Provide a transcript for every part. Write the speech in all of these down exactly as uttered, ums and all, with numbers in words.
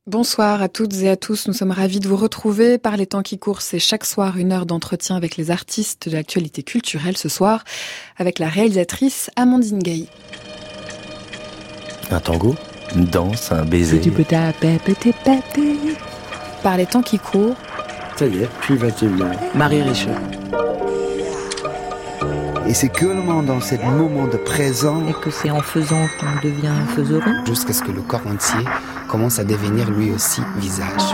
Bonsoir à toutes et à tous, nous sommes ravis de vous retrouver. Par les temps qui courent, c'est chaque soir une heure d'entretien avec les artistes de l'actualité culturelle. Ce soir, avec la réalisatrice Amandine Gailly. Un tango, une danse, un baiser. Par les temps qui courent. Ça y est, puis vingt-et-une heures. Marie Richer. Et c'est que dans ce moment de présent. Et que c'est en faisant qu'on devient faiseron. Jusqu'à ce que le corps entier commence à devenir lui aussi visage.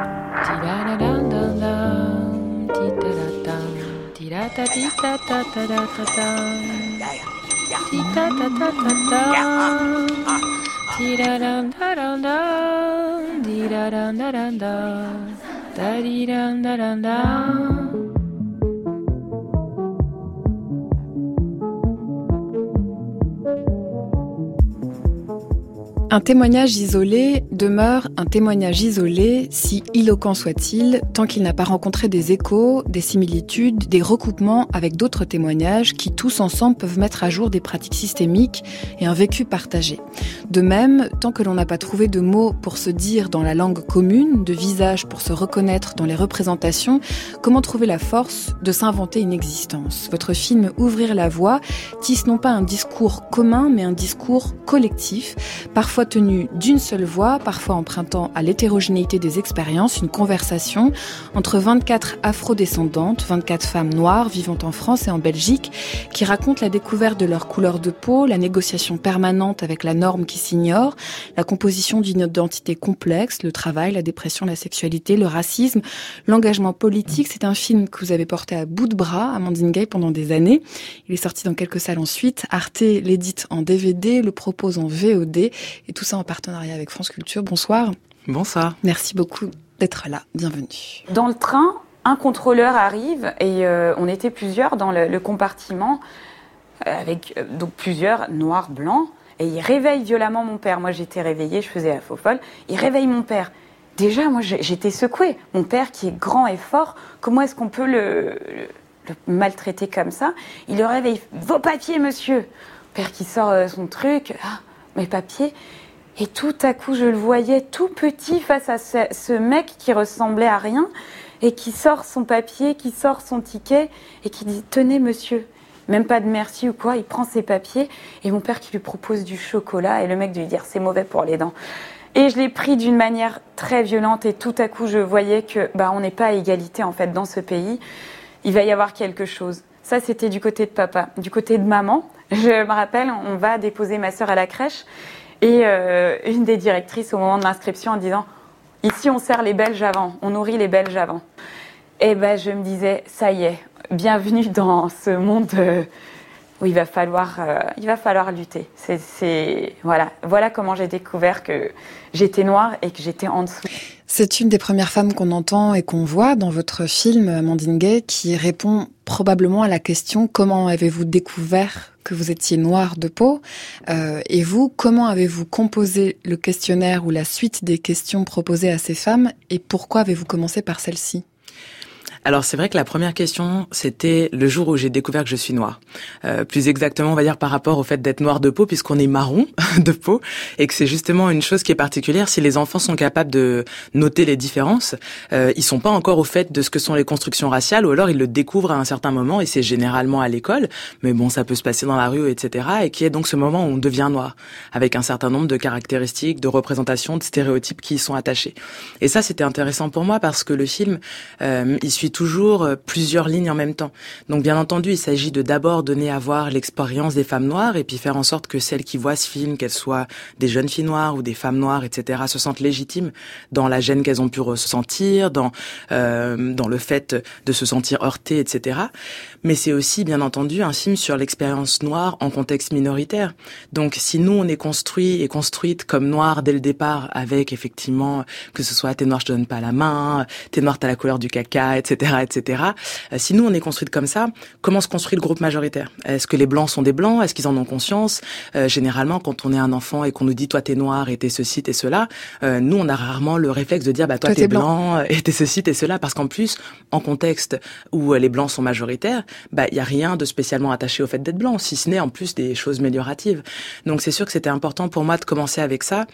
Un témoignage isolé demeure un témoignage isolé, si éloquent soit-il, tant qu'il n'a pas rencontré des échos, des similitudes, des recoupements avec d'autres témoignages qui, tous ensemble, peuvent mettre à jour des pratiques systémiques et un vécu partagé. De même, tant que l'on n'a pas trouvé de mots pour se dire dans la langue commune, de visage pour se reconnaître dans les représentations, comment trouver la force de s'inventer une existence ? Votre film « Ouvrir la voie » tisse non pas un discours commun, mais un discours collectif, parfois tenu d'une seule voix, parfois empruntant à l'hétérogénéité des expériences, une conversation entre vingt-quatre afrodescendantes, vingt-quatre femmes noires vivant en France et en Belgique, qui racontent la découverte de leur couleur de peau, la négociation permanente avec la norme qui s'ignore, la composition d'une identité complexe, le travail, la dépression, la sexualité, le racisme, l'engagement politique. C'est un film que vous avez porté à bout de bras, Amandine Gailly, pendant des années. Il est sorti dans quelques salles ensuite. Arte l'édite en D V D, le propose en V O D, et tout ça en partenariat avec France Culture. Bonsoir. Bonsoir. Merci beaucoup d'être là. Bienvenue. Dans le train, un contrôleur arrive et euh, on était plusieurs dans le, le compartiment, euh, avec euh, donc plusieurs noirs, blancs, et il réveille violemment mon père. Moi, j'étais réveillée, je faisais la faux folle. Il réveille mon père. Déjà, moi, j'étais secouée. Mon père, qui est grand et fort, comment est-ce qu'on peut le, le, le maltraiter comme ça ? Il le réveille. « Vos papiers, monsieur !» Père qui sort euh, son truc. Ah, mes papiers. Et tout à coup, je le voyais tout petit face à ce, ce mec qui ressemblait à rien et qui sort son papier, qui sort son ticket et qui dit « Tenez, monsieur !» Même pas de merci ou quoi, il prend ses papiers et mon père qui lui propose du chocolat et le mec de lui dire « C'est mauvais pour les dents ». Et je l'ai pris d'une manière très violente et tout à coup, je voyais que bah, on n'est pas à égalité en fait dans ce pays. Il va y avoir quelque chose. Ça, c'était du côté de papa. Du côté de maman, je me rappelle, on va déposer ma sœur à la crèche et euh, une des directrices au moment de l'inscription en disant « Ici, on sert les Belges avant, on nourrit les Belges avant ». Et ben, je me disais « Ça y est, bienvenue dans ce monde euh, où il va falloir, euh, il va falloir lutter ». C'est, c'est, voilà. voilà comment j'ai découvert que j'étais noire et que j'étais en dessous. C'est une des premières femmes qu'on entend et qu'on voit dans votre film, Amandine Gailly, qui répond probablement à la question « Comment avez-vous découvert que vous étiez noire de peau ?» euh, Et vous, comment avez-vous composé le questionnaire ou la suite des questions proposées à ces femmes et pourquoi avez-vous commencé par celle-ci ? Alors c'est vrai que la première question, c'était le jour où j'ai découvert que je suis noire. Euh, plus exactement, on va dire par rapport au fait d'être noire de peau, puisqu'on est marron de peau, et que c'est justement une chose qui est particulière. Si les enfants sont capables de noter les différences, euh, ils sont pas encore au fait de ce que sont les constructions raciales, ou alors ils le découvrent à un certain moment, et c'est généralement à l'école, mais bon, ça peut se passer dans la rue, et cetera, et qui est donc ce moment où on devient noir, avec un certain nombre de caractéristiques, de représentations, de stéréotypes qui y sont attachés. Et ça, c'était intéressant pour moi, parce que le film, euh, il suit toujours plusieurs lignes en même temps. Donc bien entendu, il s'agit de d'abord donner à voir l'expérience des femmes noires et puis faire en sorte que celles qui voient ce film, qu'elles soient des jeunes filles noires ou des femmes noires, et cetera, se sentent légitimes dans la gêne qu'elles ont pu ressentir, dans euh, dans le fait de se sentir heurtées, et cetera. Mais c'est aussi, bien entendu, un film sur l'expérience noire en contexte minoritaire. Donc si nous, on est construit et construite comme noire dès le départ, avec effectivement, que ce soit t'es noire, je te donne pas la main, t'es noire, t'as la couleur du caca, et cetera, et cetera. Euh, si nous, on est construite comme ça, comment se construit le groupe majoritaire ? Est-ce que les blancs sont des blancs ? Est-ce qu'ils en ont conscience ? euh, Généralement, quand on est un enfant et qu'on nous dit « toi, t'es noir et t'es ceci, t'es cela euh, », nous, on a rarement le réflexe de dire bah, « toi, toi t'es, t'es blanc, blanc et t'es ceci, t'es cela », parce qu'en plus, en contexte où les blancs sont majoritaires, bah, il y a rien de spécialement attaché au fait d'être blanc, si ce n'est en plus des choses amélioratives. Donc c'est sûr que c'était important pour moi de commencer avec ça,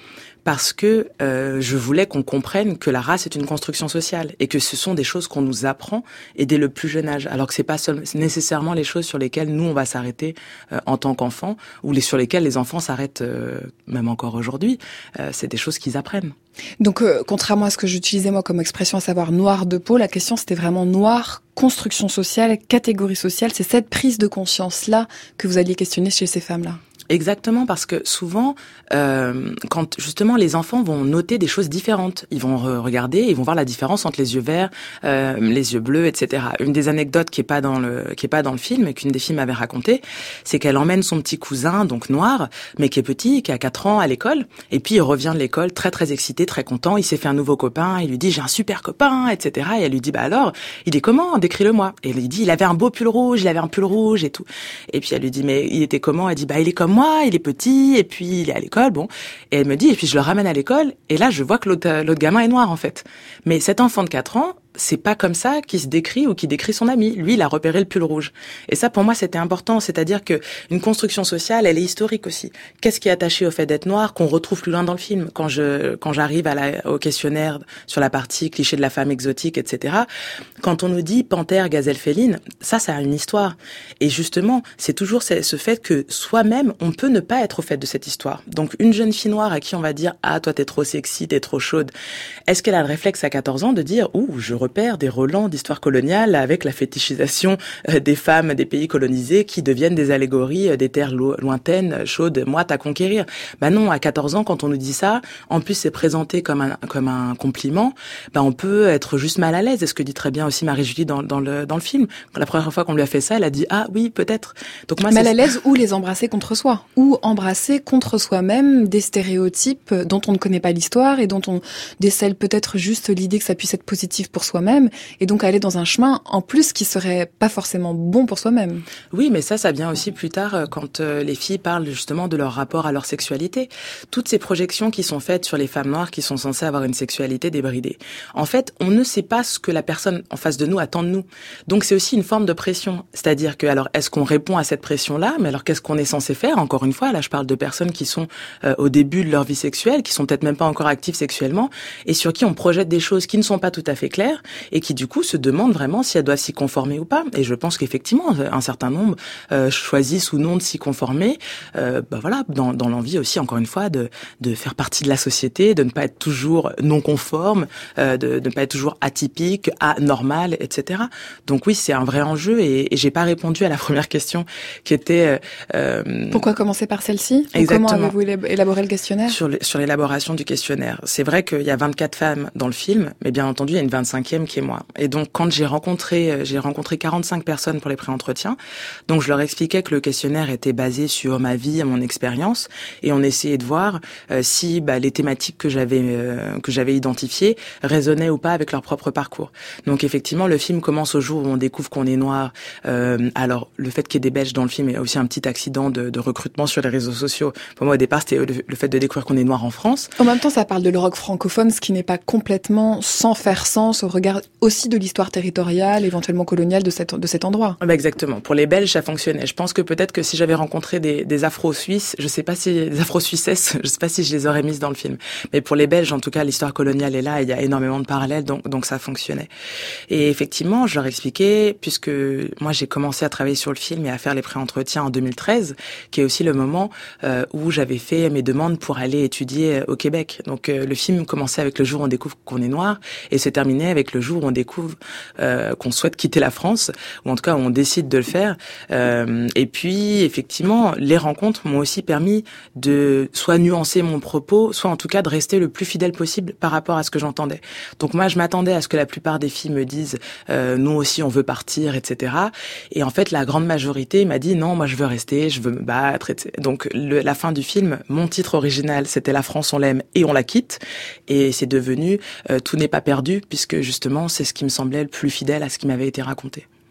parce que euh, je voulais qu'on comprenne que la race est une construction sociale et que ce sont des choses qu'on nous apprend et dès le plus jeune âge, alors que c'est pas seulement nécessairement les choses sur lesquelles nous on va s'arrêter euh, en tant qu'enfants ou les sur lesquelles les enfants s'arrêtent euh, même encore aujourd'hui. Euh, c'est des choses qu'ils apprennent. Donc, euh, contrairement à ce que j'utilisais moi comme expression, à savoir noir de peau, la question c'était vraiment noir, construction sociale, catégorie sociale. C'est cette prise de conscience-là que vous alliez questionner chez ces femmes-là. Exactement, parce que souvent, euh, quand justement les enfants vont noter des choses différentes, ils vont re- regarder, ils vont voir la différence entre les yeux verts, euh, les yeux bleus, et cetera. Une des anecdotes qui est pas dans le qui est pas dans le film et qu'une des filles m'avait raconté, c'est qu'elle emmène son petit cousin, donc noir, mais qui est petit, qui a quatre ans à l'école, et puis il revient de l'école très très excité, très content, il s'est fait un nouveau copain, il lui dit j'ai un super copain, et cetera. Et elle lui dit bah alors, il est comment, décris-le-moi. Et il lui dit il avait un beau pull rouge, il avait un pull rouge et tout. Et puis elle lui dit mais il était comment? Elle dit bah il est comme moi, il est petit, et puis il est à l'école, bon. Et elle me dit, et puis je le ramène à l'école, et là, je vois que l'autre, l'autre gamin est noir, en fait. Mais cet enfant de quatre ans, c'est pas comme ça qu'il se décrit ou qu'il décrit son ami. Lui, il a repéré le pull rouge. Et ça, pour moi, c'était important. C'est-à-dire que une construction sociale, elle est historique aussi. Qu'est-ce qui est attaché au fait d'être noir qu'on retrouve plus loin dans le film? Quand je, quand j'arrive à la, au questionnaire sur la partie cliché de la femme exotique, et cetera. Quand on nous dit panthère, gazelle, féline, ça, ça a une histoire. Et justement, c'est toujours ce fait que soi-même, on peut ne pas être au fait de cette histoire. Donc, une jeune fille noire à qui on va dire, ah, toi, t'es trop sexy, t'es trop chaude. Est-ce qu'elle a le réflexe à quatorze ans de dire, ouh, je repère des relents d'histoire coloniale avec la fétichisation des femmes des pays colonisés qui deviennent des allégories des terres lo- lointaines, chaudes, moites à conquérir. Ben non, à quatorze ans, quand on nous dit ça, en plus c'est présenté comme un comme un compliment, ben on peut être juste mal à l'aise. Et ce que dit très bien aussi Marie-Julie dans dans le dans le film. La première fois qu'on lui a fait ça, elle a dit ah oui, peut-être. Donc moi, mal à l'aise ou les embrasser contre soi, ou embrasser contre soi-même des stéréotypes dont on ne connaît pas l'histoire et dont on décèle peut-être juste l'idée que ça puisse être positif pour soi-même. Et donc aller dans un chemin en plus qui serait pas forcément bon pour soi-même. Oui, mais ça, ça vient aussi plus tard quand euh, les filles parlent justement de leur rapport à leur sexualité. Toutes ces projections qui sont faites sur les femmes noires qui sont censées avoir une sexualité débridée. En fait, on ne sait pas ce que la personne en face de nous attend de nous. Donc c'est aussi une forme de pression. C'est-à-dire que, alors, est-ce qu'on répond à cette pression-là? Mais alors, qu'est-ce qu'on est censé faire? Encore une fois, là, je parle de personnes qui sont euh, au début de leur vie sexuelle, qui sont peut-être même pas encore actives sexuellement, et sur qui on projette des choses qui ne sont pas tout à fait claires, et qui du coup se demandent vraiment si elles doivent s'y conformer ou pas. Et je pense qu'effectivement, un certain nombre euh, choisissent ou non de s'y conformer, euh, bah voilà, dans, dans l'envie aussi, encore une fois, de, de faire partie de la société, de ne pas être toujours non conforme, euh, de, de ne pas être toujours atypique, anormal, et cetera. Donc oui, c'est un vrai enjeu, et, et j'ai pas répondu à la première question qui était... Euh, Pourquoi commencer par celle-ci? Exactement. Comment avez-vous élaboré le questionnaire? Sur, les, sur l'élaboration du questionnaire. C'est vrai qu'il y a vingt-quatre femmes dans le film, mais bien entendu, il y a une vingt-cinquième qui est moi. Et donc, quand j'ai rencontré, j'ai rencontré quarante-cinq personnes pour les pré-entretiens, donc je leur expliquais que le questionnaire était basé sur ma vie et mon expérience, et on essayait de voir euh, si bah, les thématiques que j'avais euh, que j'avais identifiées résonnaient ou pas avec leur propre parcours. Donc, effectivement, le film commence au jour où on découvre qu'on est noir. Euh, alors, le fait qu'il y ait des Belges dans le film est aussi un petit accident de, de recrutement sur les réseaux sociaux. Pour moi, au départ, c'était le, le fait de découvrir qu'on est noir en France. En même temps, ça parle de l'Europe francophone, ce qui n'est pas complètement sans faire sens au regard aussi de l'histoire territoriale, éventuellement coloniale de, cette, de cet endroit. Bah exactement. Pour les Belges, ça fonctionnait. Je pense que peut-être que si j'avais rencontré des, des Afro-Suisses, je sais pas si des Afro-Suissesses, je sais pas si je les aurais mises dans le film. Mais pour les Belges, en tout cas, l'histoire coloniale est là. Et il y a énormément de parallèles, donc donc ça fonctionnait. Et effectivement, je leur expliquais, puisque moi j'ai commencé à travailler sur le film et à faire les pré-entretiens en deux mille treize, qui est aussi le moment euh, où j'avais fait mes demandes pour aller étudier au Québec. Donc euh, le film commençait avec le jour où on découvre qu'on est noir et se terminait avec le jour où on découvre euh, qu'on souhaite quitter la France, ou en tout cas où on décide de le faire. Euh, et puis effectivement, les rencontres m'ont aussi permis de soit nuancer mon propos, soit en tout cas de rester le plus fidèle possible par rapport à ce que j'entendais. Donc moi, je m'attendais à ce que la plupart des filles me disent euh, nous aussi on veut partir, et cetera. Et en fait, la grande majorité m'a dit non, moi je veux rester, je veux me battre, et cetera. Donc le, la fin du film, mon titre original, c'était La France on l'aime et on la quitte, et c'est devenu euh, Tout n'est pas perdu, puisque justement c'est ce qui me semblait le plus fidèle à ce qui m'avait été raconté.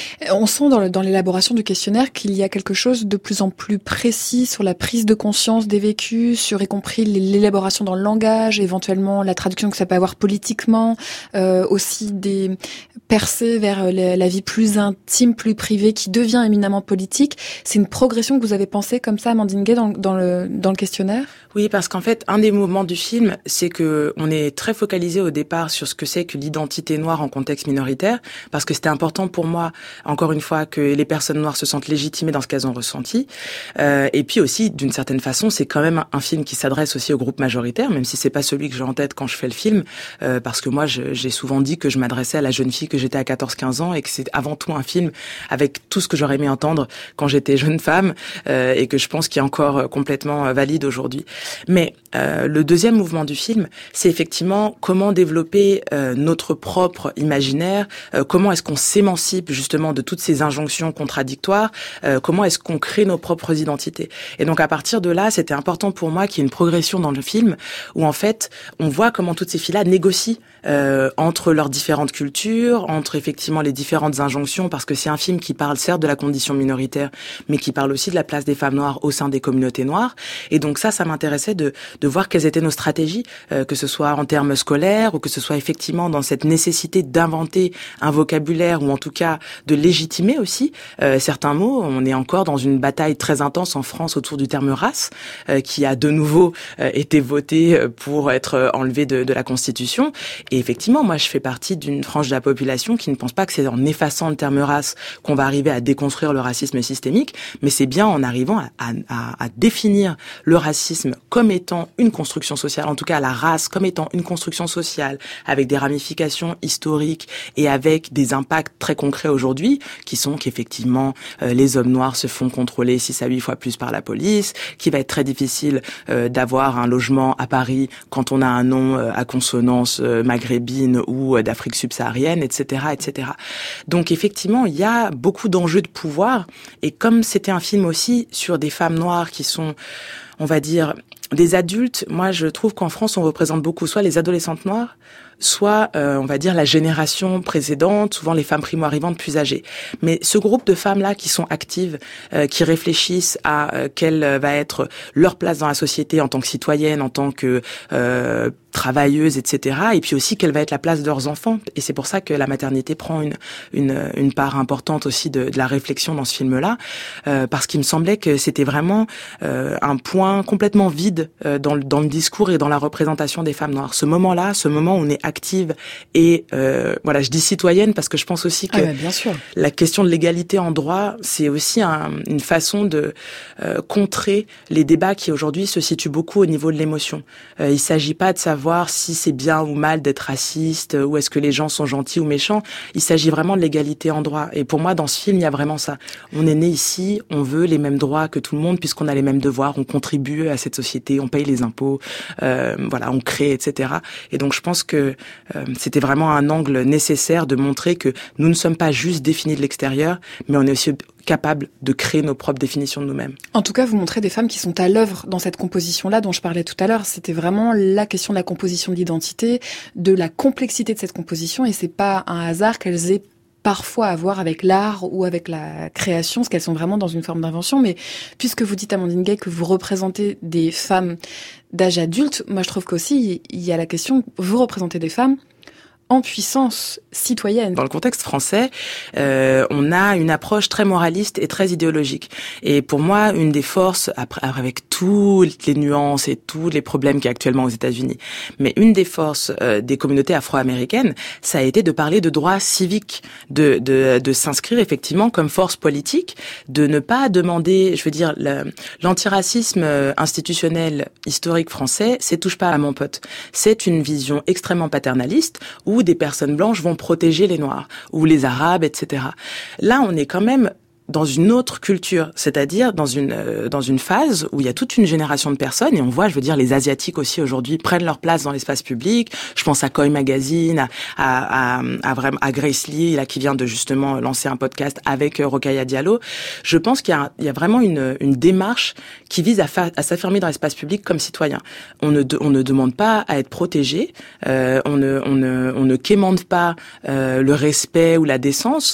On sent dans, le, dans l'élaboration du questionnaire qu'il y a quelque chose de plus en plus précis sur la prise de conscience des vécus, sur y compris l'élaboration dans le langage, éventuellement la traduction que ça peut avoir politiquement, euh, aussi des percées vers la, la vie plus intime, plus privée, qui devient éminemment politique. C'est une progression que vous avez pensée comme ça, Amandine Gay, dans, dans, le, dans le questionnaire ? Oui, parce qu'en fait, un des mouvements du film, c'est que on est très focalisé au départ sur ce que c'est que l'identité noire en contexte minoritaire, parce que c'était important pour moi, encore une fois, que les personnes noires se sentent légitimées dans ce qu'elles ont ressenti. Euh, et puis aussi, d'une certaine façon, c'est quand même un film qui s'adresse aussi au groupe majoritaire, même si c'est pas celui que j'ai en tête quand je fais le film, euh, parce que moi, je, j'ai souvent dit que je m'adressais à la jeune fille que j'étais à quatorze quinze ans et que c'est avant tout un film avec tout ce que j'aurais aimé entendre quand j'étais jeune femme, euh, et que je pense qu'il est encore complètement valide aujourd'hui. Mais euh, le deuxième mouvement du film, c'est effectivement comment développer euh, notre propre imaginaire, euh, comment est-ce qu'on s'émancipe justement de toutes ces injonctions contradictoires, euh, comment est-ce qu'on crée nos propres identités. Et donc à partir de là, c'était important pour moi qu'il y ait une progression dans le film où en fait, on voit comment toutes ces filles-là négocient euh, entre leurs différentes cultures, entre effectivement les différentes injonctions, parce que c'est un film qui parle certes de la condition minoritaire, mais qui parle aussi de la place des femmes noires au sein des communautés noires. Et donc ça, ça m'intéressait de, de voir quelles étaient nos stratégies, euh, que ce soit en termes scolaires ou que ce soit effectivement dans cette nécessité d'inventer un vocabulaire ou en tout cas de légitimer aussi euh, certains mots. On est encore dans une bataille très intense en France autour du terme race, euh, qui a de nouveau euh, été voté pour être enlevé de, de la Constitution. Et effectivement, moi, je fais partie d'une frange de la population qui ne pense pas que c'est en effaçant le terme race qu'on va arriver à déconstruire le racisme systémique, mais c'est bien en arrivant à, à, à définir le racisme comme étant une construction sociale, en tout cas la race comme étant une construction sociale, avec des ramifications historiques et avec des impacts très concrets aujourd'hui, qui sont qu'effectivement euh, les hommes noirs se font contrôler six à huit fois plus par la police, qu'il va être très difficile euh, d'avoir un logement à Paris quand on a un nom euh, à consonance euh, maghrébine ou euh, d'Afrique subsaharienne, et cetera, et cetera. Donc effectivement, il y a beaucoup d'enjeux de pouvoir, et comme c'était un film aussi sur des femmes noires qui sont, on va dire, des adultes, moi je trouve qu'en France on représente beaucoup soit les adolescentes noires, soit, euh, on va dire, la génération précédente, souvent les femmes primo-arrivantes plus âgées. Mais ce groupe de femmes-là qui sont actives, euh, qui réfléchissent à euh, quelle va être leur place dans la société en tant que citoyenne, en tant que euh, travailleuses, et cetera. Et puis aussi quelle va être la place de leurs enfants. Et c'est pour ça que la maternité prend une une, une part importante aussi de, de la réflexion dans ce film-là, euh, parce qu'il me semblait que c'était vraiment euh, un point complètement vide euh, dans, le, dans le discours et dans la représentation des femmes noires. Ce moment-là, ce moment où on est active et euh, voilà, je dis citoyenne parce que je pense aussi que ah, bien sûr. La question de l'égalité en droit, c'est aussi un, une façon de euh, contrer les débats qui aujourd'hui se situent beaucoup au niveau de l'émotion. Euh, il s'agit pas de savoir si c'est bien ou mal d'être raciste, ou est-ce que les gens sont gentils ou méchants. Il s'agit vraiment de l'égalité en droit. Et pour moi, dans ce film, il y a vraiment ça. On est né ici, on veut les mêmes droits que tout le monde puisqu'on a les mêmes devoirs, on contribue à cette société, on paye les impôts, euh, voilà, on crée, et cetera. Et donc, je pense que euh, c'était vraiment un angle nécessaire de montrer que nous ne sommes pas juste définis de l'extérieur, mais on est aussi capable de créer nos propres définitions de nous-mêmes. En tout cas, vous montrez des femmes qui sont à l'œuvre dans cette composition-là dont je parlais tout à l'heure. C'était vraiment la question de la composition de l'identité, de la complexité de cette composition, et c'est pas un hasard qu'elles aient parfois à voir avec l'art ou avec la création, parce qu'elles sont vraiment dans une forme d'invention. Mais puisque vous dites, Amandine Gay, que vous représentez des femmes d'âge adulte, moi je trouve qu'aussi il y a la question, vous représentez des femmes en puissance citoyenne. Dans le contexte français, euh, on a une approche très moraliste et très idéologique. Et pour moi, une des forces, après, avec toutes les nuances et tous les problèmes qu'il y a actuellement aux États-Unis, mais une des forces euh, des communautés afro-américaines, ça a été de parler de droits civiques, de, de, de s'inscrire effectivement comme force politique, de ne pas demander, je veux dire, le, l'antiracisme institutionnel historique français, c'est touche pas à mon pote. C'est une vision extrêmement paternaliste où où des personnes blanches vont protéger les Noirs, ou les Arabes, et cetera. Là, on est quand même dans une autre culture, c'est-à-dire dans une euh, dans une phase où il y a toute une génération de personnes, et on voit, je veux dire, les Asiatiques aussi aujourd'hui prennent leur place dans l'espace public. Je pense à Koi Magazine, à à à, à, vraiment, à Grace Lee, là, qui vient de justement lancer un podcast avec euh, Rokhaya Diallo. Je pense qu'il y a il y a vraiment une une démarche qui vise à, fa- à s'affirmer dans l'espace public comme citoyen. On ne de, on ne demande pas à être protégé, euh, on ne on ne on ne quémande pas euh, le respect ou la décence.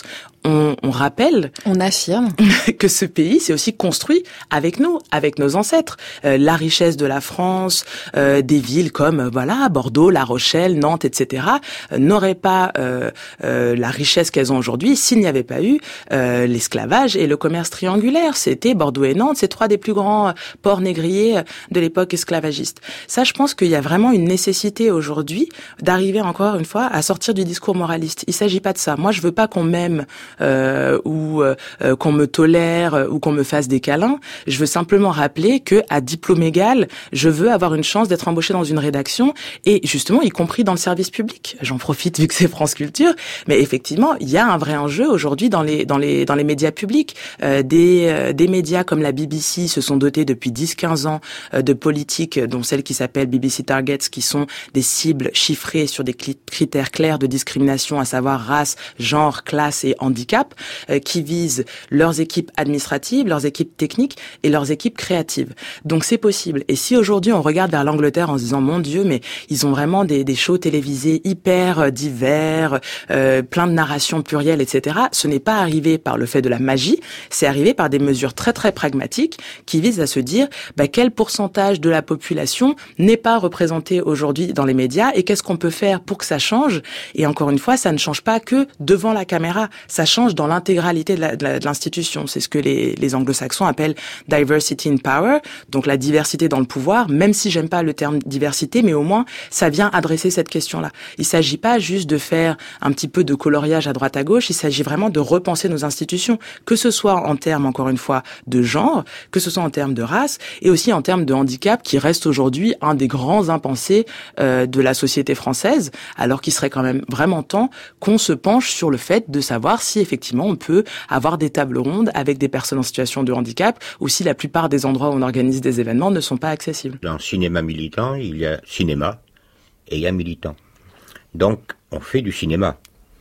on, on rappelle, on affirme que ce pays s'est aussi construit avec nous, avec nos ancêtres. Euh, la richesse de la France, euh, des villes comme euh, voilà Bordeaux, La Rochelle, Nantes, et cetera, euh, n'auraient pas euh, euh, la richesse qu'elles ont aujourd'hui s'il n'y avait pas eu euh, l'esclavage et le commerce triangulaire. C'était Bordeaux et Nantes, c'est trois des plus grands euh, ports négriers de l'époque esclavagiste. Ça, je pense qu'il y a vraiment une nécessité aujourd'hui d'arriver encore une fois à sortir du discours moraliste. Il s'agit pas de ça. Moi, je veux pas qu'on m'aime Euh, ou euh, qu'on me tolère euh, ou qu'on me fasse des câlins. Je veux simplement rappeler que à diplôme égal, je veux avoir une chance d'être embauchée dans une rédaction et justement, y compris dans le service public. J'en profite vu que c'est France Culture, mais effectivement, il y a un vrai enjeu aujourd'hui dans les dans les dans les médias publics. Euh, des euh, des médias comme la B B C se sont dotés depuis dix quinze ans euh, de politiques, dont celle qui s'appelle B B C Targets, qui sont des cibles chiffrées sur des critères clairs de discrimination, à savoir race, genre, classe et handicap. Handicap, euh, qui visent leurs équipes administratives, leurs équipes techniques et leurs équipes créatives. Donc c'est possible. Et si aujourd'hui on regarde vers l'Angleterre en se disant mon Dieu, mais ils ont vraiment des, des shows télévisés hyper divers, euh, plein de narrations plurielles, et cetera. Ce n'est pas arrivé par le fait de la magie, c'est arrivé par des mesures très très pragmatiques qui visent à se dire bah, quel pourcentage de la population n'est pas représenté aujourd'hui dans les médias et qu'est-ce qu'on peut faire pour que ça change. Et encore une fois, ça ne change pas que devant la caméra, ça change dans l'intégralité de, la, de, la, de l'institution. C'est ce que les, les anglo-saxons appellent diversity in power, donc la diversité dans le pouvoir, même si j'aime pas le terme diversité, mais au moins ça vient adresser cette question-là. Il s'agit pas juste de faire un petit peu de coloriage à droite à gauche, il s'agit vraiment de repenser nos institutions, que ce soit en termes, encore une fois, de genre, que ce soit en termes de race, et aussi en termes de handicap, qui reste aujourd'hui un des grands impensés euh, de la société française, alors qu'il serait quand même vraiment temps qu'on se penche sur le fait de savoir si effectivement on peut avoir des tables rondes avec des personnes en situation de handicap ou si la plupart des endroits où on organise des événements ne sont pas accessibles. Dans le cinéma militant, il y a cinéma et il y a militant. Donc on fait du cinéma.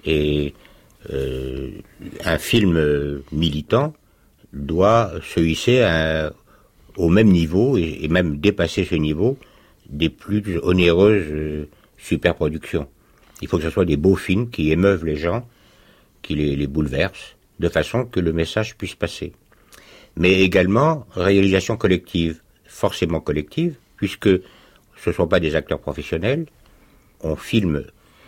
Et euh, un film militant doit se hisser à, au même niveau et, et même dépasser ce niveau des plus onéreuses euh, superproductions. Il faut que ce soit des beaux films qui émeuvent les gens, qui les, les bouleverse, de façon que le message puisse passer. Mais également, réalisation collective, forcément collective, puisque ce ne sont pas des acteurs professionnels, on filme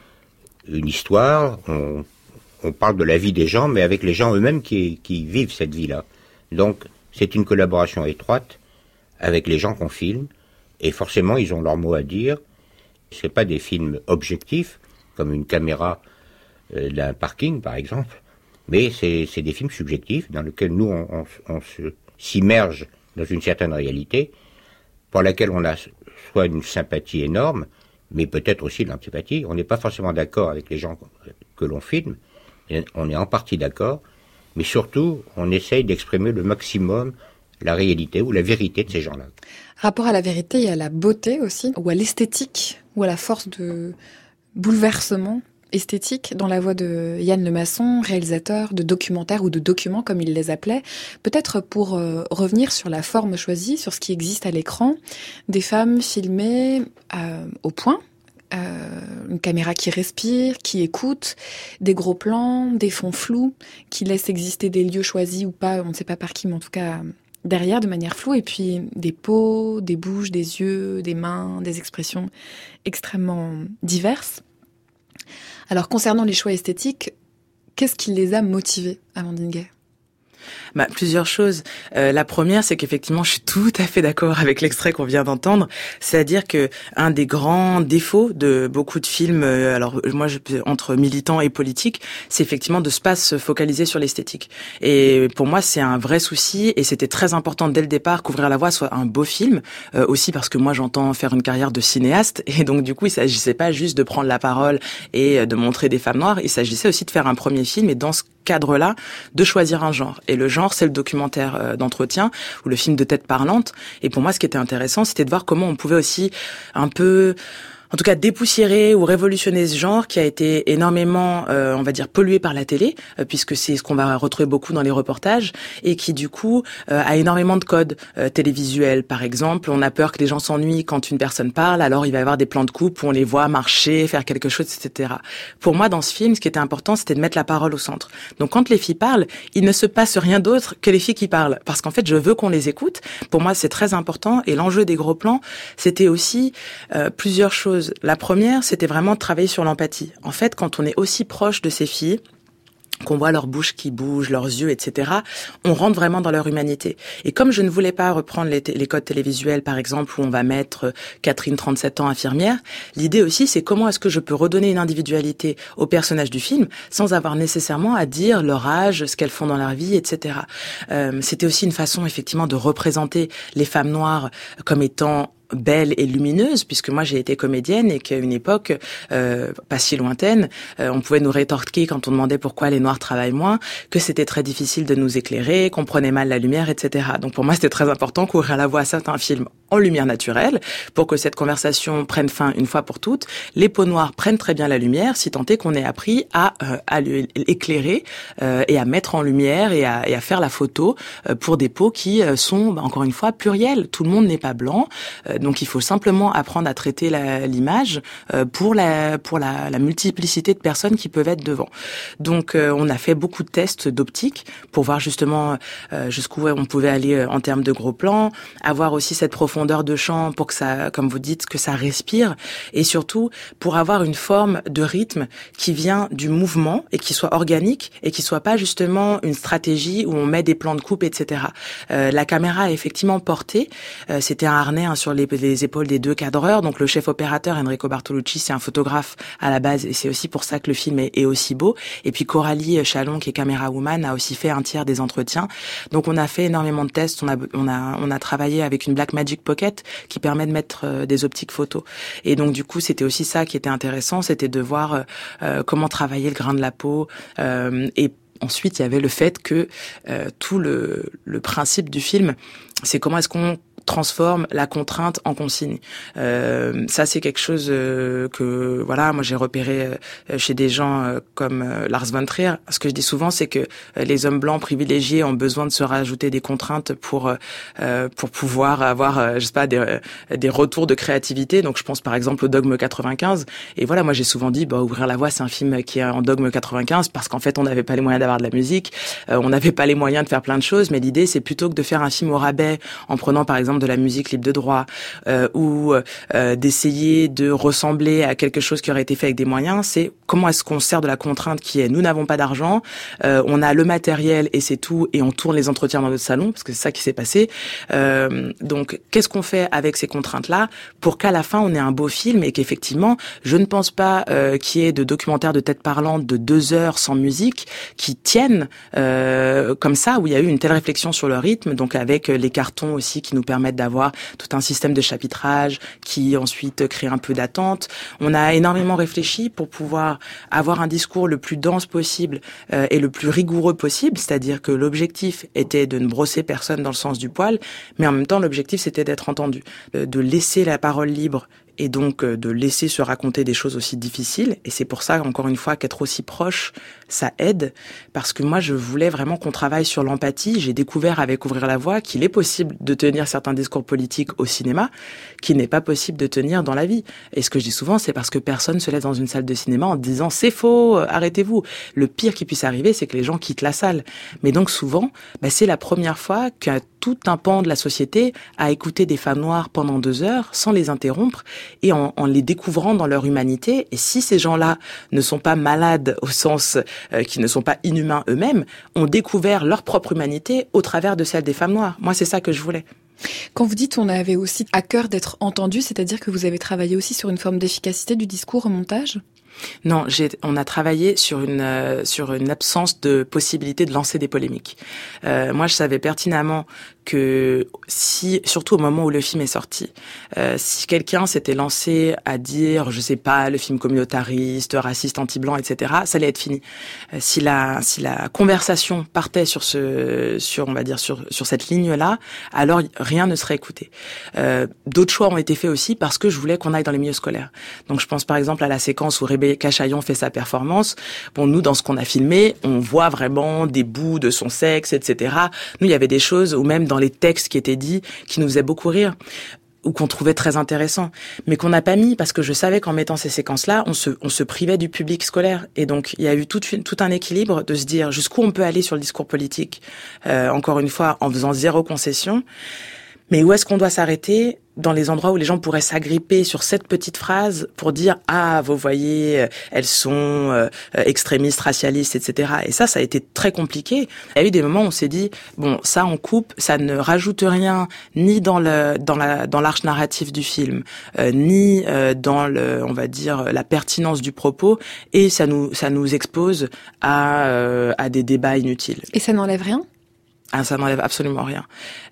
une histoire, on, on parle de la vie des gens, mais avec les gens eux-mêmes qui, qui vivent cette vie-là. Donc, c'est une collaboration étroite avec les gens qu'on filme, et forcément, ils ont leur mot à dire. Ce n'est pas des films objectifs, comme une caméra d'un parking, par exemple, mais c'est, c'est des films subjectifs dans lesquels nous, on, on, on se, s'immerge dans une certaine réalité pour laquelle on a soit une sympathie énorme, mais peut-être aussi de l'antipathie. On n'est pas forcément d'accord avec les gens que l'on filme, on est en partie d'accord, mais surtout, on essaye d'exprimer le maximum la réalité ou la vérité de ces gens-là. Rapport à la vérité, il y a la beauté aussi, ou à l'esthétique, ou à la force de bouleversement esthétique dans la voix de Yann Lemasson, réalisateur de documentaires ou de documents comme il les appelait. Peut-être pour euh, revenir sur la forme choisie, sur ce qui existe à l'écran, des femmes filmées euh, au point, euh, une caméra qui respire, qui écoute, des gros plans, des fonds flous, qui laissent exister des lieux choisis ou pas, on ne sait pas par qui, mais en tout cas derrière de manière floue, et puis des peaux, des bouches, des yeux, des mains, des expressions extrêmement diverses. Alors, concernant les choix esthétiques, qu'est-ce qui les a motivés, Amandine Gay ? Bah, plusieurs choses. Euh, la première, c'est qu'effectivement, je suis tout à fait d'accord avec l'extrait qu'on vient d'entendre. C'est-à-dire que un des grands défauts de beaucoup de films, euh, alors moi, je, entre militants et politiques, c'est effectivement de ne pas se focaliser sur l'esthétique. Et pour moi, c'est un vrai souci. Et c'était très important dès le départ qu'Ouvrir la voie soit un beau film, euh, aussi parce que moi, j'entends faire une carrière de cinéaste. Et donc, du coup, il s'agissait pas juste de prendre la parole et de montrer des femmes noires. Il s'agissait aussi de faire un premier film. Et dans ce cadre-là, de choisir un genre. Et le genre, c'est le documentaire euh, d'entretien ou le film de tête parlante. Et pour moi, ce qui était intéressant, c'était de voir comment on pouvait aussi un peu en tout cas dépoussiérer ou révolutionner ce genre qui a été énormément, euh, on va dire, pollué par la télé, euh, puisque c'est ce qu'on va retrouver beaucoup dans les reportages, et qui du coup euh, a énormément de codes euh, télévisuels. Par exemple, on a peur que les gens s'ennuient quand une personne parle, alors il va y avoir des plans de coupe où on les voit marcher, faire quelque chose, et cetera. Pour moi, dans ce film, ce qui était important, c'était de mettre la parole au centre. Donc quand les filles parlent, il ne se passe rien d'autre que les filles qui parlent, parce qu'en fait, je veux qu'on les écoute. Pour moi, c'est très important, et l'enjeu des gros plans, c'était aussi euh, plusieurs choses. La première, c'était vraiment de travailler sur l'empathie. En fait, quand on est aussi proche de ces filles, qu'on voit leur bouche qui bouge, leurs yeux, et cetera, on rentre vraiment dans leur humanité. Et comme je ne voulais pas reprendre les, t- les codes télévisuels, par exemple, où on va mettre euh, Catherine, trente-sept ans, infirmière, l'idée aussi, c'est comment est-ce que je peux redonner une individualité aux personnages du film sans avoir nécessairement à dire leur âge, ce qu'elles font dans leur vie, et cetera. Euh, c'était aussi une façon, effectivement, de représenter les femmes noires comme étant belle et lumineuse, puisque moi j'ai été comédienne et qu'à une époque euh, pas si lointaine, euh, on pouvait nous rétorquer quand on demandait pourquoi les Noirs travaillent moins, que c'était très difficile de nous éclairer, qu'on prenait mal la lumière, et cetera. Donc pour moi c'était très important qu'ouvrir la voie à certains films en lumière naturelle pour que cette conversation prenne fin une fois pour toutes. Les peaux noires prennent très bien la lumière, si tant est qu'on ait appris à, euh, à l'éclairer euh, et à mettre en lumière et à, et à faire la photo euh, pour des peaux qui euh, sont, bah, encore une fois, plurielles. Tout le monde n'est pas blanc. Euh, Donc il faut simplement apprendre à traiter la, l'image euh, pour la pour la, la multiplicité de personnes qui peuvent être devant. Donc euh, on a fait beaucoup de tests d'optique pour voir justement euh, jusqu'où on pouvait aller euh, en termes de gros plans, avoir aussi cette profondeur de champ pour que ça, comme vous dites, que ça respire, et surtout pour avoir une forme de rythme qui vient du mouvement et qui soit organique et qui soit pas justement une stratégie où on met des plans de coupe, et cetera. Euh, la caméra est effectivement portée. Euh, c'était un harnais hein, sur les les épaules des deux cadreurs. Donc le chef opérateur Enrico Bartolucci, c'est un photographe à la base, et c'est aussi pour ça que le film est, est aussi beau. Et puis Coralie Chalon, qui est camera woman, a aussi fait un tiers des entretiens. Donc on a fait énormément de tests. On a on a on a travaillé avec une Blackmagic Pocket qui permet de mettre euh, des optiques photos. Et donc du coup c'était aussi ça qui était intéressant, c'était de voir euh, comment travailler le grain de la peau euh, et ensuite, il y avait le fait que euh, tout le, le principe du film, c'est comment est-ce qu'on transforme la contrainte en consigne. Euh, ça, c'est quelque chose euh, que, voilà, moi j'ai repéré euh, chez des gens euh, comme euh, Lars von Trier. Ce que je dis souvent, c'est que euh, les hommes blancs privilégiés ont besoin de se rajouter des contraintes pour euh, pour pouvoir avoir, euh, je sais pas, des, euh, des retours de créativité. Donc, je pense par exemple au Dogme quatre-vingt-quinze. Et voilà, moi j'ai souvent dit, bah, Ouvrir la voie, c'est un film qui est en Dogme quatre-vingt-quinze parce qu'en fait, on n'avait pas les moyens d'avoir de la musique, euh, on n'avait pas les moyens de faire plein de choses. Mais l'idée, c'est plutôt que de faire un film au rabais en prenant par exemple de la musique libre de droit euh, ou euh, d'essayer de ressembler à quelque chose qui aurait été fait avec des moyens, c'est comment est-ce qu'on sert de la contrainte qui est nous n'avons pas d'argent, euh, on a le matériel et c'est tout, et on tourne les entretiens dans notre salon, parce que c'est ça qui s'est passé. Euh, donc qu'est-ce qu'on fait avec ces contraintes-là pour qu'à la fin on ait un beau film, et qu'effectivement je ne pense pas euh, qu'il y ait de documentaires de tête parlante de deux heures sans musique qui tiennent euh, comme ça, où il y a eu une telle réflexion sur le rythme, donc avec les cartons aussi qui nous permettent d'avoir tout un système de chapitrage qui ensuite crée un peu d'attente. On a énormément réfléchi pour pouvoir avoir un discours le plus dense possible euh, et le plus rigoureux possible, c'est-à-dire que l'objectif était de ne brosser personne dans le sens du poil, mais en même temps l'objectif c'était d'être entendu, euh, de laisser la parole libre et donc euh, de laisser se raconter des choses aussi difficiles. Et c'est pour ça, encore une fois, qu'être aussi proche, ça aide, parce que moi, je voulais vraiment qu'on travaille sur l'empathie. J'ai découvert avec Ouvrir la voie qu'il est possible de tenir certains discours politiques au cinéma, qu'il n'est pas possible de tenir dans la vie. Et ce que je dis souvent, c'est parce que personne se lève dans une salle de cinéma en disant « c'est faux, arrêtez-vous ». Le pire qui puisse arriver, c'est que les gens quittent la salle. Mais donc souvent, bah, c'est la première fois que tout un pan de la société a écouté des femmes noires pendant deux heures sans les interrompre, et en, en les découvrant dans leur humanité. Et si ces gens-là ne sont pas malades au sens euh, qu'ils ne sont pas inhumains eux-mêmes, ont découvert leur propre humanité au travers de celle des femmes noires. Moi, c'est ça que je voulais. Quand vous dites on avait aussi à cœur d'être entendu, c'est-à-dire que vous avez travaillé aussi sur une forme d'efficacité du discours au montage ? Non, j'ai, on a travaillé sur une euh, sur une absence de possibilité de lancer des polémiques. Euh, moi, je savais pertinemment que si, surtout au moment où le film est sorti, euh, si quelqu'un s'était lancé à dire, je sais pas, le film communautariste, raciste, anti-blanc, et cetera, ça allait être fini. Euh, si la si la conversation partait sur ce sur on va dire sur sur cette ligne-là, alors rien ne serait écouté. Euh, d'autres choix ont été faits aussi parce que je voulais qu'on aille dans les milieux scolaires. Donc je pense par exemple à la séquence où Rebecca Chaillon fait sa performance. Bon, nous dans ce qu'on a filmé, on voit vraiment des bouts de son sexe, et cetera. Nous, il y avait des choses, ou même dans les textes qui étaient dits, qui nous faisaient beaucoup rire, ou qu'on trouvait très intéressant, mais qu'on n'a pas mis parce que je savais qu'en mettant ces séquences-là, on se, on se privait du public scolaire. Et donc, il y a eu tout, une, tout un équilibre de se dire jusqu'où on peut aller sur le discours politique, euh, encore une fois, en faisant zéro concession, mais où est-ce qu'on doit s'arrêter dans les endroits où les gens pourraient s'agripper sur cette petite phrase pour dire « Ah, vous voyez, elles sont euh, extrémistes, racialistes, et cetera » Et ça, ça a été très compliqué. Il y a eu des moments où on s'est dit « Bon, ça, on coupe, ça ne rajoute rien ni dans le dans la dans l'arche narrative du film, euh, ni euh, dans le, on va dire, la pertinence du propos, et ça nous ça nous expose à euh, à des débats inutiles. » Et ça n'enlève rien ? Ah, ça n'enlève absolument rien.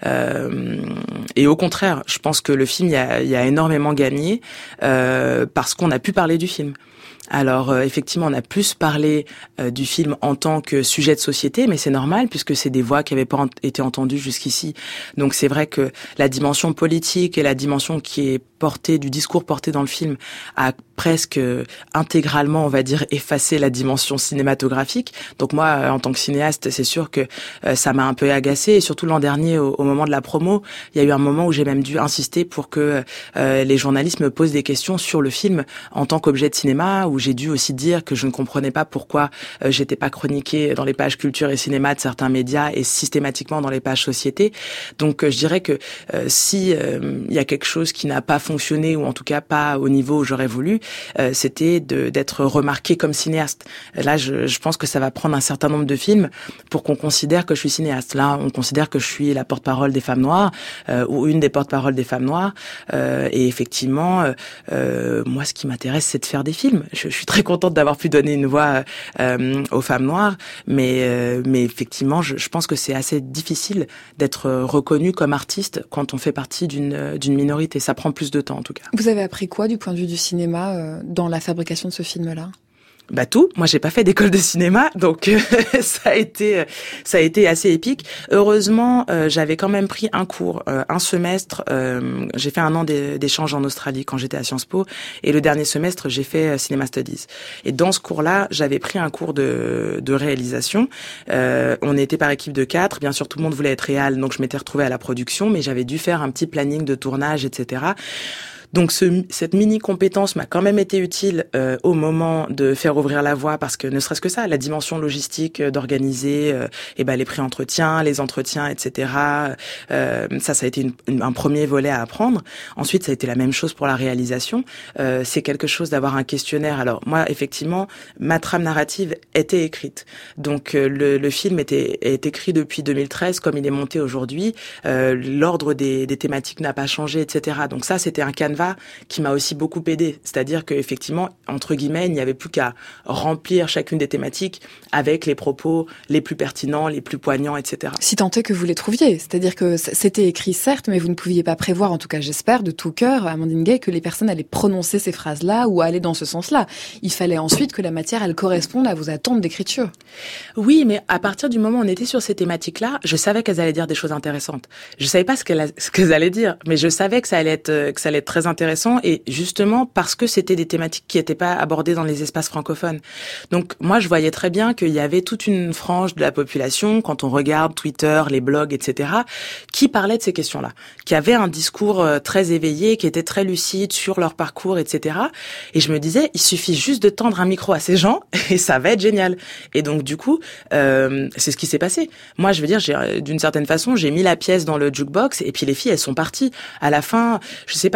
Euh, et au contraire, je pense que le film y a, y a énormément gagné euh, parce qu'on a pu parler du film. Alors euh, effectivement, on a plus parlé euh, du film en tant que sujet de société, mais c'est normal puisque c'est des voix qui n'avaient pas ent- été entendues jusqu'ici. Donc c'est vrai que la dimension politique et la dimension qui est portée, du discours porté dans le film, a presque euh, intégralement, on va dire, effacé la dimension cinématographique. Donc moi, euh, en tant que cinéaste, c'est sûr que euh, ça m'a un peu agacée. Et surtout l'an dernier, au, au moment de la promo, il y a eu un moment où j'ai même dû insister pour que euh, les journalistes me posent des questions sur le film en tant qu'objet de cinéma, où j'ai dû aussi dire que je ne comprenais pas pourquoi euh, j'étais pas chroniquée dans les pages culture et cinéma de certains médias et systématiquement dans les pages société. Donc euh, je dirais que euh, si euh, il y a quelque chose qui n'a pas fonctionné, ou en tout cas pas au niveau où j'aurais voulu, euh, c'était de, d'être remarquée comme cinéaste. Là, je, je pense que ça va prendre un certain nombre de films pour qu'on considère que je suis cinéaste. Là, on considère que je suis la porte-parole des femmes noires euh, ou une des porte-paroles des femmes noires. Euh, et effectivement, euh, euh, moi, ce qui m'intéresse, c'est de faire des films. Je, je suis très contente d'avoir pu donner une voix euh, aux femmes noires, mais euh, mais effectivement, je, je pense que c'est assez difficile d'être reconnu comme artiste quand on fait partie d'une d'une minorité. Ça prend plus de temps, en tout cas. Vous avez appris quoi du point de vue du cinéma euh, dans la fabrication de ce film-là ? Bah tout. Moi, j'ai pas fait d'école de cinéma, donc euh, ça a été ça a été assez épique. Heureusement, euh, j'avais quand même pris un cours, euh, un semestre. Euh, j'ai fait un an d'échange en Australie quand j'étais à Sciences Po, et le dernier semestre, j'ai fait euh, Cinema Studies. Et dans ce cours-là, j'avais pris un cours de de réalisation. Euh, on était par équipe de quatre. Bien sûr, tout le monde voulait être réal, donc je m'étais retrouvée à la production, mais j'avais dû faire un petit planning de tournage, et cetera. Donc ce, cette mini-compétence m'a quand même été utile euh, au moment de faire ouvrir la voie, parce que ne serait-ce que ça, la dimension logistique euh, d'organiser euh, et ben les pré-entretiens, les entretiens, et cetera. Euh, ça, ça a été une, une, un premier volet à apprendre. Ensuite, ça a été la même chose pour la réalisation. Euh, c'est quelque chose d'avoir un questionnaire. Alors moi, effectivement, ma trame narrative était écrite. Donc euh, le, le film était est écrit depuis deux mille treize, comme il est monté aujourd'hui. Euh, l'ordre des, des thématiques n'a pas changé, et cetera. Donc ça, c'était un canevas qui m'a aussi beaucoup aidé. C'est-à-dire que effectivement, entre guillemets, il n'y avait plus qu'à remplir chacune des thématiques avec les propos les plus pertinents, les plus poignants, et cetera. Si tant est que vous les trouviez. C'est-à-dire que c'était écrit, certes, mais vous ne pouviez pas prévoir, en tout cas j'espère, de tout cœur, Amandine Gay, que les personnes allaient prononcer ces phrases-là ou aller dans ce sens-là. Il fallait ensuite que la matière, elle corresponde à vos attentes d'écriture. Oui, mais à partir du moment où on était sur ces thématiques-là, je savais qu'elles allaient dire des choses intéressantes. Je savais pas ce qu'elles, ce qu'elles allaient dire, mais je savais que ça allait être, que ça allait être très intéressant, et justement parce que c'était des thématiques qui n'étaient pas abordées dans les espaces francophones. Donc moi, je voyais très bien qu'il y avait toute une frange de la population, quand on regarde Twitter, les blogs, et cetera, qui parlait de ces questions-là, qui avaient un discours très éveillé, qui était très lucide sur leur parcours, et cetera. Et je me disais, il suffit juste de tendre un micro à ces gens et ça va être génial. Et donc du coup, euh, c'est ce qui s'est passé. Moi, je veux dire, j'ai, d'une certaine façon, j'ai mis la pièce dans le jukebox et puis les filles, elles sont parties. À la fin, je sais pas, sur,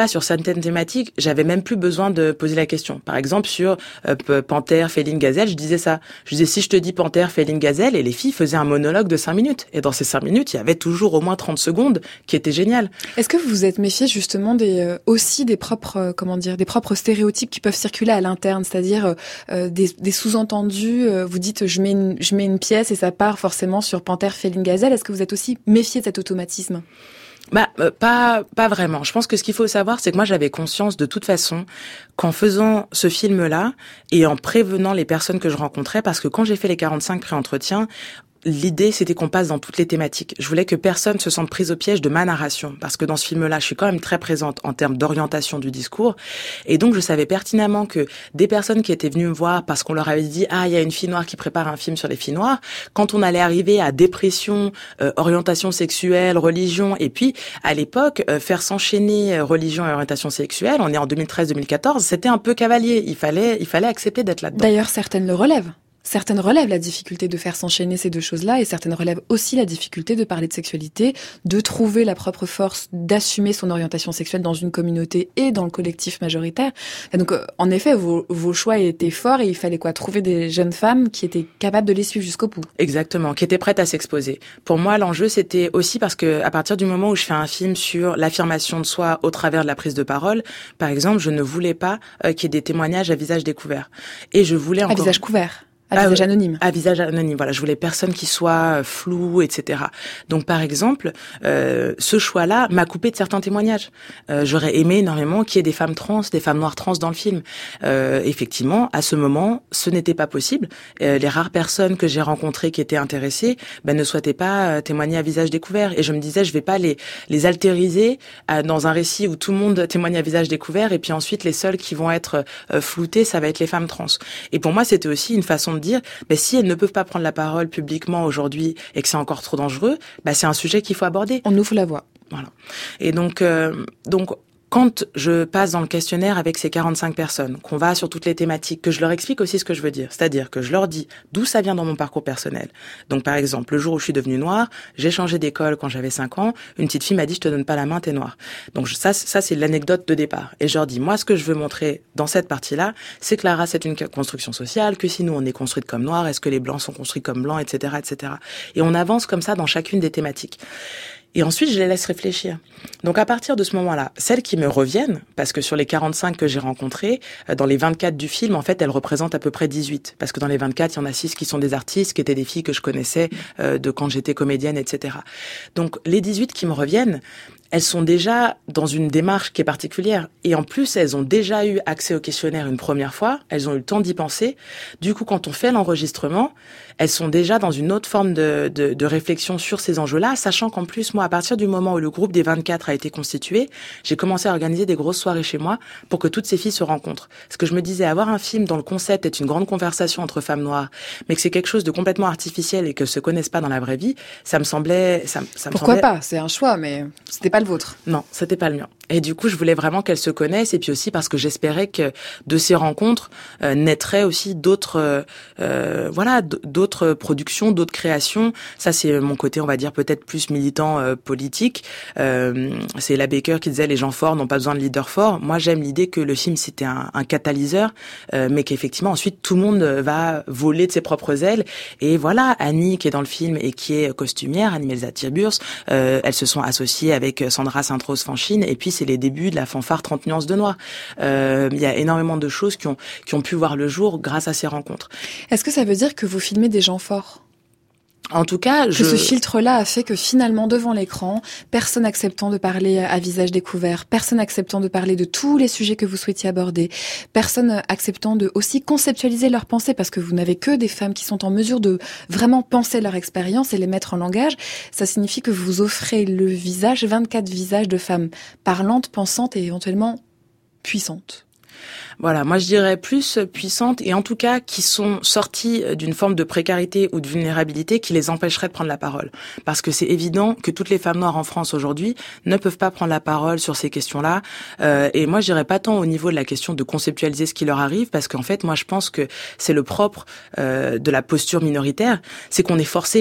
certaines thématiques, j'avais même plus besoin de poser la question. Par exemple, sur euh, panthère, féline, gazelle, je disais ça. Je disais, si je te dis panthère, féline, gazelle, et les filles faisaient un monologue de cinq minutes. Et dans ces cinq minutes, il y avait toujours au moins trente secondes qui étaient géniales. Est-ce que vous vous êtes méfié justement des euh, aussi des propres euh, comment dire des propres stéréotypes qui peuvent circuler à l'interne, c'est-à-dire euh, des, des sous-entendus. Euh, vous dites, je mets une, je mets une pièce et ça part forcément sur panthère, féline, gazelle. Est-ce que vous êtes aussi méfié de cet automatisme? Bah euh, pas pas vraiment. Je pense que ce qu'il faut savoir, c'est que moi j'avais conscience de toute façon qu'en faisant ce film-là et en prévenant les personnes que je rencontrais, parce que quand j'ai fait les quarante-cinq pré-entretiens, l'idée, c'était qu'on passe dans toutes les thématiques. Je voulais que personne se sente prise au piège de ma narration, parce que dans ce film-là, je suis quand même très présente en termes d'orientation du discours, et donc je savais pertinemment que des personnes qui étaient venues me voir parce qu'on leur avait dit « Ah, il y a une fille noire qui prépare un film sur les filles noires », quand on allait arriver à dépression, euh, orientation sexuelle, religion, et puis à l'époque, euh, faire s'enchaîner religion et orientation sexuelle, on est en deux mille treize deux mille quatorze, c'était un peu cavalier, il fallait, il fallait accepter d'être là-dedans. D'ailleurs, certaines le relèvent. Certaines relèvent la difficulté de faire s'enchaîner ces deux choses-là, et certaines relèvent aussi la difficulté de parler de sexualité, de trouver la propre force d'assumer son orientation sexuelle dans une communauté et dans le collectif majoritaire. Et donc, en effet, vos, vos choix étaient forts et il fallait quoi, trouver des jeunes femmes qui étaient capables de les suivre jusqu'au bout. Exactement, qui étaient prêtes à s'exposer. Pour moi, l'enjeu, c'était aussi parce que à partir du moment où je fais un film sur l'affirmation de soi au travers de la prise de parole, par exemple, je ne voulais pas euh, qu'il y ait des témoignages à visage découvert. Et je voulais encore... À visage couvert. À visage anonyme. À visage anonyme, voilà. Je voulais personne qui soit flou, et cetera. Donc, par exemple, euh, ce choix-là m'a coupé de certains témoignages. Euh, j'aurais aimé énormément qu'il y ait des femmes trans, des femmes noires trans dans le film. Euh, effectivement, à ce moment, ce n'était pas possible. Euh, les rares personnes que j'ai rencontrées qui étaient intéressées, ben, ne souhaitaient pas euh, témoigner à visage découvert. Et je me disais, je vais pas les les altériser euh, dans un récit où tout le monde témoigne à visage découvert, et puis ensuite les seules qui vont être euh, floutées, ça va être les femmes trans. Et pour moi, c'était aussi une façon de dire, ben, si elles ne peuvent pas prendre la parole publiquement aujourd'hui et que c'est encore trop dangereux, ben, c'est un sujet qu'il faut aborder. On ouvre la voie. Voilà. Et donc, euh, donc, quand je passe dans le questionnaire avec ces quarante-cinq personnes, qu'on va sur toutes les thématiques, que je leur explique aussi ce que je veux dire, c'est-à-dire que je leur dis d'où ça vient dans mon parcours personnel. Donc, par exemple, le jour où je suis devenue noire, j'ai changé d'école quand j'avais cinq ans, une petite fille m'a dit « je te donne pas la main, t'es noire ». Donc ça, ça c'est l'anecdote de départ. Et je leur dis, moi, ce que je veux montrer dans cette partie-là, c'est que la race est une construction sociale, que si nous, on est construite comme noirs, est-ce que les blancs sont construits comme blancs, et cetera, et cetera. Et on avance comme ça dans chacune des thématiques. Et ensuite, je les laisse réfléchir. Donc, à partir de ce moment-là, celles qui me reviennent, parce que sur les quarante-cinq que j'ai rencontrées, dans les vingt-quatre du film, en fait, elles représentent à peu près dix-huit. Parce que dans les vingt-quatre, il y en a six qui sont des artistes, qui étaient des filles que je connaissais euh, de quand j'étais comédienne, et cetera. Donc, les dix-huit qui me reviennent, elles sont déjà dans une démarche qui est particulière. Et en plus, elles ont déjà eu accès au questionnaire une première fois. Elles ont eu le temps d'y penser. Du coup, quand on fait l'enregistrement, elles sont déjà dans une autre forme de, de, de réflexion sur ces enjeux-là, sachant qu'en plus, moi, à partir du moment où le groupe des vingt-quatre a été constitué, j'ai commencé à organiser des grosses soirées chez moi pour que toutes ces filles se rencontrent. Parce que je me disais, avoir un film dont le concept est une grande conversation entre femmes noires, mais que c'est quelque chose de complètement artificiel et que se connaissent pas dans la vraie vie, ça me semblait... Ça, ça me Pourquoi semblait... pas? C'est un choix, mais c'était pas le vôtre. Non, c'était pas le mien. Et du coup, je voulais vraiment qu'elles se connaissent, et puis aussi parce que j'espérais que de ces rencontres euh, naîtraient aussi d'autres, euh, voilà, d'autres productions, d'autres créations. Ça, c'est mon côté, on va dire, peut-être plus militant euh, politique. Euh, c'est la Baker qui disait les gens forts n'ont pas besoin de leaders forts. Moi, j'aime l'idée que le film c'était un, un catalyseur, euh, mais qu'effectivement ensuite tout le monde va voler de ses propres ailes. Et voilà, Annie qui est dans le film et qui est costumière, Annie Melza Tirburs, euh, elles se sont associées avec Sandra Sainte-Rose-Fanchine, et puis c'est les débuts de la fanfare trente nuances de noir. Euh, il y a énormément de choses qui ont qui ont pu voir le jour grâce à ces rencontres. Est-ce que ça veut dire que vous filmez des gens forts ? En tout cas, je... que ce filtre-là a fait que finalement, devant l'écran, personne acceptant de parler à visage découvert, personne acceptant de parler de tous les sujets que vous souhaitiez aborder, personne acceptant de aussi conceptualiser leurs pensées, parce que vous n'avez que des femmes qui sont en mesure de vraiment penser leur expérience et les mettre en langage. Ça signifie que vous offrez le visage, vingt-quatre visages de femmes parlantes, pensantes et éventuellement puissantes. Voilà, moi je dirais plus puissantes, et en tout cas qui sont sorties d'une forme de précarité ou de vulnérabilité qui les empêcherait de prendre la parole. Parce que c'est évident que toutes les femmes noires en France aujourd'hui ne peuvent pas prendre la parole sur ces questions-là. Euh, et moi je dirais pas tant au niveau de la question de conceptualiser ce qui leur arrive, parce qu'en fait moi je pense que c'est le propre euh, de la posture minoritaire, c'est qu'on est forcé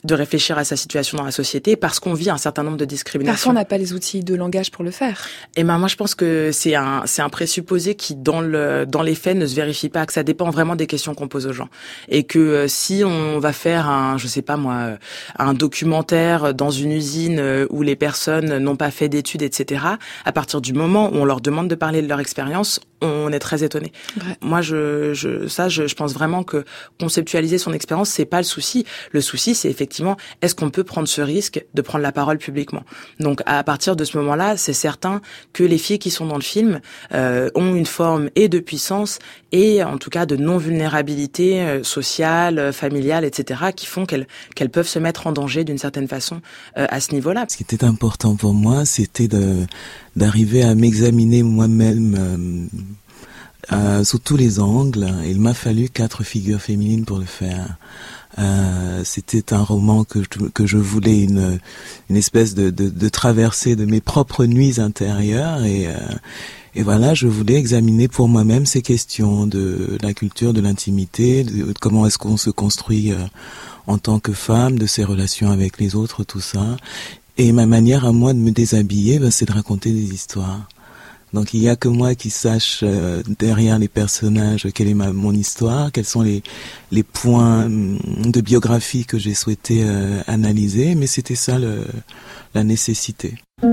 de réfléchir à sa situation dans la société parce qu'on vit un certain nombre de discriminations. Parfois, on n'a pas les outils de langage pour le faire. Et ben moi, je pense que c'est un c'est un présupposé qui dans le dans les faits ne se vérifie pas, que ça dépend vraiment des questions qu'on pose aux gens, et que euh, si on va faire un je sais pas moi un documentaire dans une usine où les personnes n'ont pas fait d'études, et cetera. À partir du moment où on leur demande de parler de leur expérience, on est très étonné. Ouais. Moi, je, je, ça, je, je pense vraiment que conceptualiser son expérience, c'est pas le souci. Le souci, c'est effectivement, est-ce qu'on peut prendre ce risque de prendre la parole publiquement? Donc, à partir de ce moment-là, c'est certain que les filles qui sont dans le film euh, ont une forme et de puissance et, en tout cas, de non-vulnérabilité euh, sociale, familiale, et cetera, qui font qu'elles, qu'elles peuvent se mettre en danger d'une certaine façon euh, à ce niveau-là. Ce qui était important pour moi, c'était de d'arriver à m'examiner moi-même euh, euh, sous tous les angles. Il m'a fallu quatre figures féminines pour le faire. Euh, c'était un roman que je, que je voulais une une espèce de, de, de traversée de mes propres nuits intérieures et euh, et voilà, je voulais examiner pour moi-même ces questions de la culture, de l'intimité, de comment est-ce qu'on se construit euh, en tant que femme, de ses relations avec les autres, tout ça. Et ma manière à moi de me déshabiller, ben, c'est de raconter des histoires. Donc il y a que moi qui sache euh, derrière les personnages quelle est ma, mon histoire, quels sont les les points de biographie que j'ai souhaité euh, analyser, mais c'était ça le, la nécessité.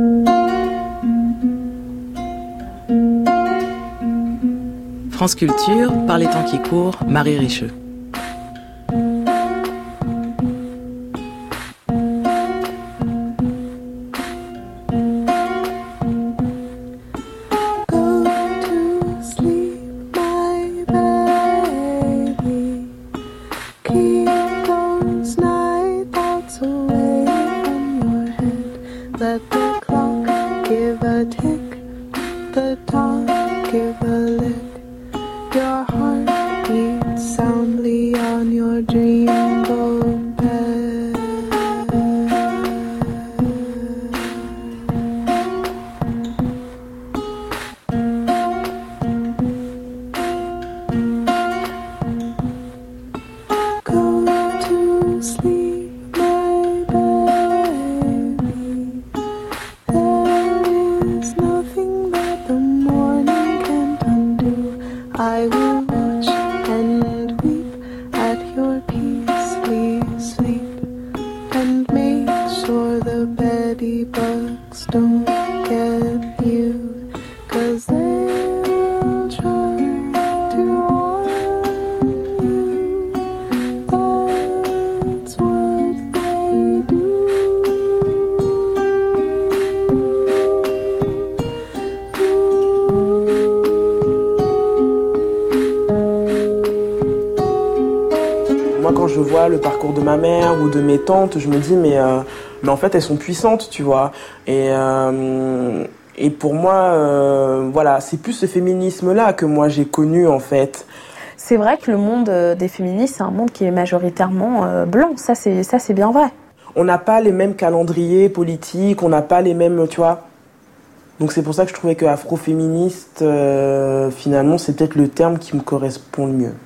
France Culture, par les temps qui courent, Marie Richeux. Je vois le parcours de ma mère ou de mes tantes, je me dis mais, euh, mais en fait elles sont puissantes, tu vois. Et, euh, et pour moi, euh, voilà, c'est plus ce féminisme-là que moi j'ai connu en fait. C'est vrai que le monde des féministes, c'est un monde qui est majoritairement euh, blanc, ça c'est, ça c'est bien vrai. On n'a pas les mêmes calendriers politiques, on n'a pas les mêmes, tu vois. Donc c'est pour ça que je trouvais que afroféministe, euh, finalement, c'est peut-être le terme qui me correspond le mieux.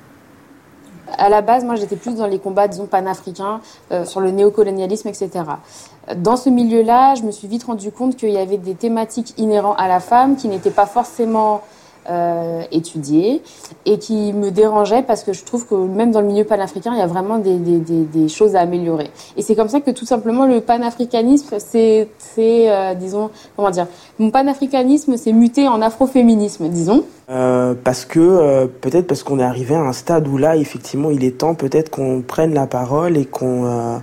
À la base, moi, j'étais plus dans les combats, disons, panafricains, euh, sur le néocolonialisme, et cetera. Dans ce milieu-là, je me suis vite rendu compte qu'il y avait des thématiques inhérentes à la femme qui n'étaient pas forcément euh, étudiées et qui me dérangeaient parce que je trouve que même dans le milieu panafricain, il y a vraiment des, des, des, des choses à améliorer. Et c'est comme ça que tout simplement le panafricanisme, c'est, c'est euh, disons, comment dire, mon panafricanisme s'est muté en afroféminisme, disons. Euh, parce que euh, peut-être parce qu'on est arrivé à un stade où là effectivement il est temps peut-être qu'on prenne la parole et qu'on euh,